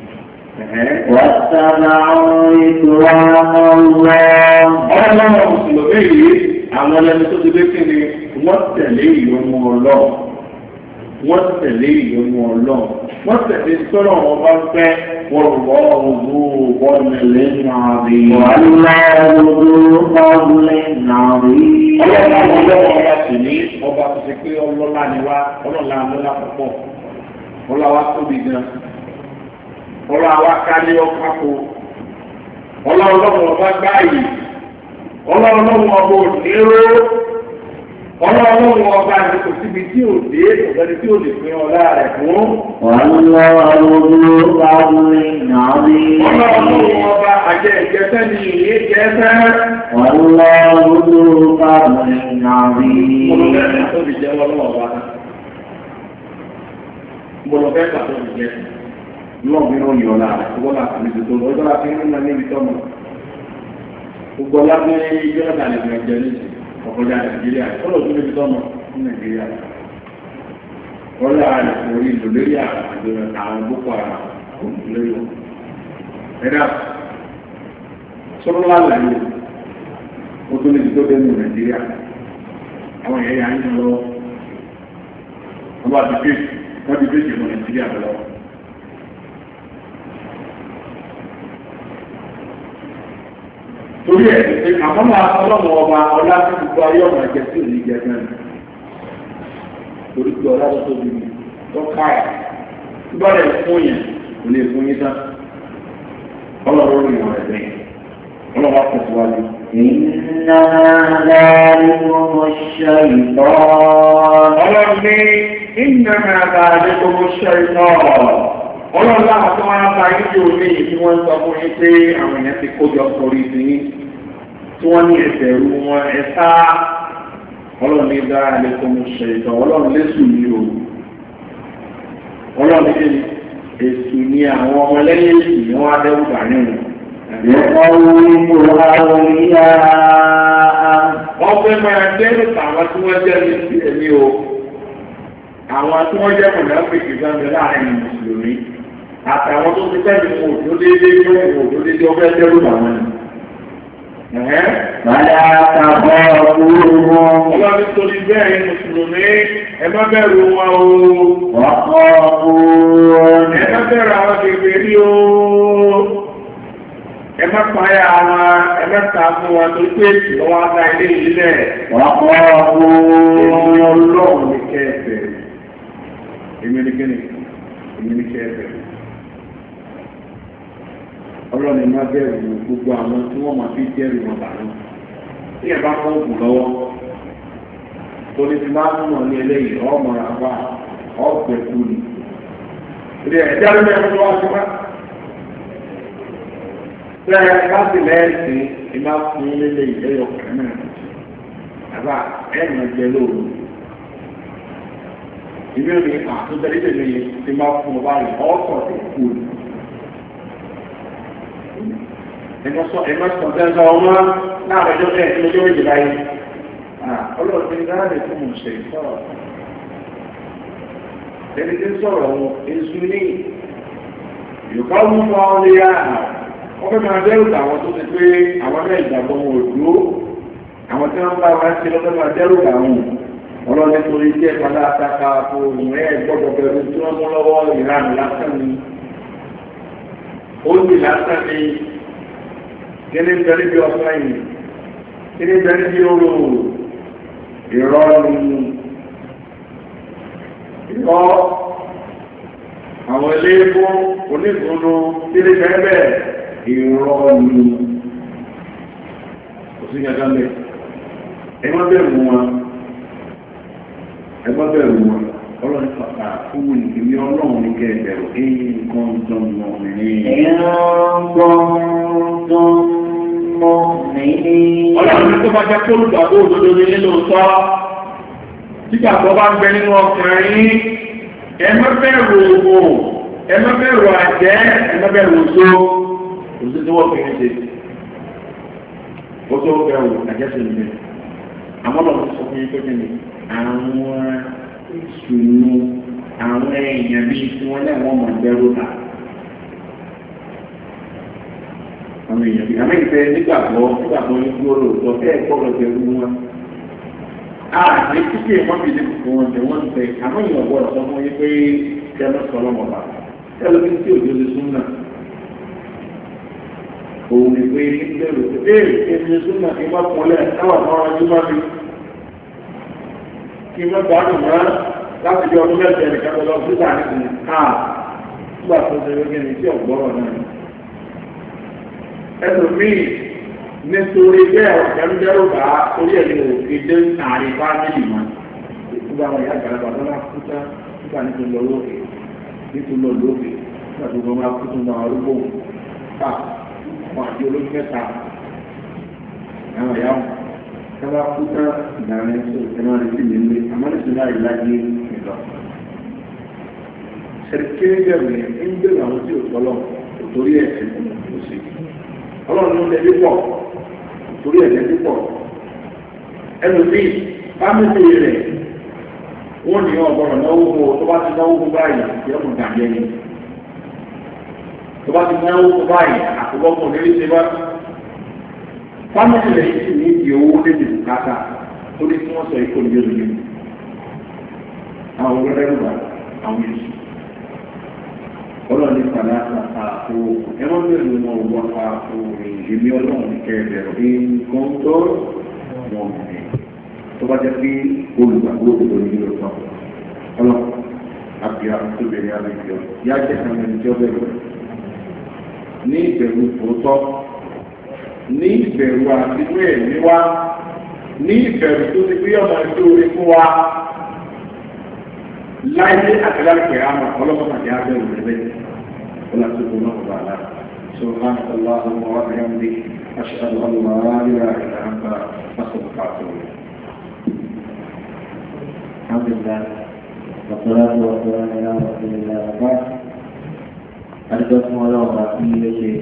واتبعوا رضوان الله. Ọlọ́run mùsùlùmí yìí, àwọn ẹlẹ́ni tó ti dé kí ni wọ́n tẹ̀lé ìyọnu ọlọ́run. Wọ́n tẹ̀lé ìyọnu ọlọ́run. Wọ́n tẹ̀lé sọ́rọ̀ wọn bá ń fẹ́ wọ́n rọ̀ ọ̀rọ̀ wọ́n lè nàbí. Wọ́n lọ́wọ́ ọ̀gbìn nàbí. Ọlọ́run ọlọ́run ọba sì ní ọba tó ṣe pé ọlọ́lá ni wá, ọlọ́lá lọ́lá púpọ̀. Ọlá wa tóbi gan. Ọlá wa kálé ọkápò. Ọlá ọlọ́run ọba gbáyì. Ọlá ọlọ́run ọba òdìró. Ọlá ọlọ́run ọba ní kò síbi tí ò dé, ọ̀gbẹ́ni tí ò lè pín ọlá rẹ̀ fún. Wọ́n lọ́wọ́ ọ̀gbìn nàbí. Ọlá ọlọ́run ọba àjẹ ìjẹsẹ́ ni ìyé jẹ́sẹ́. Wọ́n lọ́wọ́ ọ̀gbìn nàbí. Mọ̀lọ́fẹ́ tó fi jẹ́ ọlọ́run ọba. Mọ̀lọ́fẹ́ tó fi jẹ́ lọ́ọ̀ mi náà yọ̀ lára wọ́n láti ní tuntun lọ́jọ́ láti ń rìn níbi tọ́mọ̀. Gbogbo lábẹ́ ìjọba lè fi ẹ̀jẹ̀ níṣẹ́ ọ̀kọ̀jà Nàìjíríà kọ́lọ̀ tó níbi tọ́mọ̀ ní Nàìjíríà. Wọ́n lára rẹ̀ fún orí ìlú lórí àjọyọ̀ àwọn Boko Haram lórí wọn. Ẹ̀dá sọ́dọ́ lálẹ́ yìí ó tó níbi tó dẹ́nu Nàìjíríà. Àwọn ẹ̀yà ń lọ wọ́n bá ti fèsì wọ́n ti fèsì ìmọ̀ Nàìjíríà lọ́wọ́. Torí ẹ̀ àmọ́mọ́ ọlọ́mọ ọba ọlá tó ti gbọ́ ayé ọ̀nà ẹ̀jẹ̀ tí ò ní jẹ náà. Torí pé ọlá tó tóbi ní tó káyà. Tí bá rẹ̀ fún yẹn kò lè fún yín tán. Ọlọ́run rìn wọ̀n ẹ̀gbẹ́ yẹn. Ọlọ́run wá tẹ̀síwájú. Iná láàrínkùn ṣẹ̀tọ́. Ọlọ́run ní iná láàrínkùn ṣẹ̀tọ́. Ọlọ́run láwọn tó máa ń bá yín tí ó ní ìdí wọ́n ń sọ fún yín pé àwọn èèyàn ti kójọ sórí ti yín tí wọ́n ní ẹ̀sẹ̀ rú wọn ẹ̀sá ọlọ́run ní dára lẹ́kọ̀ọ́ mú ṣe ìtàn ọlọ́run lẹ́sùn ní o ọlọ́run ní kéde èsù ní àwọn ọmọ lẹ́yìn èsù ní wọ́n á dẹ́rù bà nínú. Wọ́n wí mú àwọn ìyá. Wọ́n fẹ́ máa dẹ́rù tàwọn tí wọ́n jẹ́ ní sí ẹ̀mí o àwọn tí wọ́n jẹ́ mọ̀lẹ́fẹ̀kì sáńbẹ́ láàrin mùsùlùmí àtàwọn tó ti tẹ́lẹ̀ fún òjò déédéé tó ń òjò déédéé ọgbẹ́ tẹ́lú àwọn ni. Bàdá àtàbọ̀ ọ̀gbọ́n wọn. Ọlọ́run torí bẹ́ẹ̀ ni mùsùlùmí ẹ má bẹ̀rù wọn o. Ọkọ̀ ọ̀gbọ́n. Ẹ má bẹ̀rù àwọn kékeré o. Ẹ má pààyà àwọn ẹ má ta fún wọn tó pé lọ́wọ́ àgbà ilé ìlẹ̀. Ọkọ̀ ọ̀gbọ́n. Ọlọ́run ní kẹ́ẹ̀fẹ̀. Èmi ní kíni? Èmi ní kẹ́ẹ̀fẹ̀. Ọlọ́run máa bẹ̀rù gbogbo àwọn tí wọ́n máa fi jẹ́rù wọn bàánú. Tí ẹ bá kọ́ ògùn lọ́wọ́, torí ti máa ń mọ̀ ní eléyìí ọmọ àbá ọ̀gbẹ̀ kú ni. Ilé ẹ̀jẹ̀ ló ń bọ̀ wá sí wá. Bẹ́ẹ̀ láti lẹ́ẹ̀sìn ìmá fún ilé ìlẹ́yọ̀ kan náà. Àbá ẹ̀rùn ẹ̀jẹ̀ lóòrùn. Ìbí òní àtúntẹ̀ nítorí yìí ti máa fún ọba rẹ̀ ọ̀sọ̀ tó kú ni. Ẹ̀mọ́ sọ̀tẹ́ ọmọ láàrin ọjọ́ bẹ́ẹ̀ tí ọjọ́ méjì láyé. Ọlọ́run ti dáadé fún mọ̀ ṣe sọ̀rọ̀. Ẹni tí ń sọ̀rọ̀ wọn, èsù ní Yorùbá mú fún ọ lé àná. Wọ́n fẹ́ máa dẹ́rù àwọn tó ti pé àwọn náà ìgbàgbọ́ wọn ò dúró. Àwọn tí wọ́n bá wá sí lọ́fẹ́ máa dẹ́rù àwọn. Ọlọ́run torí jẹ́ padà àtàkà ohun ẹ̀ gbọ́dọ̀ bẹ̀rù tí wọ́n mú lọ́wọ́ ìranù lásán ni. Ó ní lásán ni. Kíni bẹ̀rẹ̀ bí ọ̀sán yìí? Kíni bẹ̀rẹ̀ bí oró? Ìrọ́ ni ìrọ́ àwọn ilé-ẹ̀kọ́ onígbòrò kíni bẹ̀rẹ̀ ìrọ́ ni kò sí yàtọ̀ mẹ́. Ẹgbọ́n bẹ̀rù wọn, ẹgbọ́n bẹ̀rù wọn, ọlọ́run pàpà fún ìgbìmí ọlọ́run ní kẹ́ẹ̀bẹ̀rù èyí nǹkan jọmọ mìíràn. Ọlọ́run tó bá jẹ́ kó lùgbàgbọ́ òdodo ní nílò sọ, tígbà tó bá ń bẹ nínú ọkùnrin, ẹ má bẹ̀rù òwò, ẹ má bẹ̀rù àjẹ́, ẹ má bẹ̀rù òṣó, òṣó tí wọ́n fi ń ṣe. Ó tó bẹ̀rù àjẹ́ sí ilé. Àmọ́ lọ́wọ́ sọ fún yín pé kí ni àwọn ìṣùnú àwọn èèyàn bíi tí wọ́n náà wọ́n máa bẹ̀rù ta. Àwọn èèyàn bíi àmọ́ ìfẹ́ nígbàgbọ́ nígbàgbọ́ ní gbòòrò lọ fẹ́ gbọ́dọ̀ bẹ̀rù wọn. A ní kíkì wọ́n fi lè fún wọn jẹ wọ́n fẹ́ àmọ́ ìyàn gbọ́dọ̀ sọ fún yín pé kí ẹ lọ sọ lọ́wọ́ bá ẹ lọ sí tí òjò lè sún náà. Òun ni pé nígbèrò pé ee kí ẹ sún náà kí wọ́n pọ́nlẹ̀ káwà fún ọjọ́ bá mi. Kí wọ́n gbádùn mọ́ láti bí ọdún mẹ́jọ nìkan lọ sí ìsàlẹ̀ káà nígbà tó ṣe wé gẹ́ni tí ọ̀gbọ́rọ̀ náà. Ẹlòmíì nítorí bẹ́ẹ̀ ọ̀kẹ́ ń dẹ́rù bá orí ẹ̀ ní òkè dé àárín fámìlì mọ́. Nígbà wọn ìyá àgbàlagbà tó máa kú tán nígbà nítorí lọ lókè nítorí lọ lókè nígbà tó wọn máa kú tó máa rúgbò ká wọn àti olójú mẹ́ta àwọn ìyá wọn. Sábà kú tán ìdáná ẹ̀sọ́ ìtẹ́mọ́ rẹ̀ sí nílé àmọ́ nítorí láì láyé ìlọ. Ṣèkéjì rẹ̀ ń gbèrò àwọn tí ò tọ́lọ̀ torí ẹ̀sìn kò sí. Ọlọ́run ló lẹ́bí pọ̀ torí ẹ̀lẹ́bí pọ̀. Ẹlòmíì fámìlì rẹ̀ wọ́n ní ọ̀gbọ̀rọ̀ náwó fún tó bá ti náwó fún báyìí yóò mú gàdé ni. Tó bá ti náwó fún báyìí àkùbọ́kùn nílé ṣe wá. Fámìlì rẹ̀ sì ní ìdí owó lédè bùkátà tó ní kí wọ́n sọ ikú ní yóò lè. Àwọn ọ̀rẹ́ rẹ̀ àwọn èsì. Ọlọ́run ní padà àpò ẹ̀wọ̀n bẹ̀rù wọn ò wọ́n àpò ìmí ọlọ́run ní kẹ́ẹ̀bẹ̀rù ní nǹkan tó wọ́n mọ̀ tó bá jẹ́ pé olùgbàgbọ́ òdodo ní ìlú ọ̀tọ̀. Ọlọ́run àbíyá tó bẹ̀rẹ̀ àbíyá yá jẹ́ àwọn ẹni tí ó bẹ̀rù ní ìbẹ̀rù tòótọ́ ní ìbẹ̀rù àtinú ẹ̀mí wá ní ìbẹ̀rù tó ti gbé ọmọ ẹgbẹ́ orí fún wa láyé àtìláàkẹ́ àmà ọlọ́pàá àti àbẹ̀rù rẹ̀ bẹ́ẹ̀. ولا تكون أفضل سبحانك اللهم وبحمدك أشهد أن لا إله إلا أنت أستغفرك وأتوب إليك. الحمد لله والصلاة والسلام على رسول الله. أرجو الله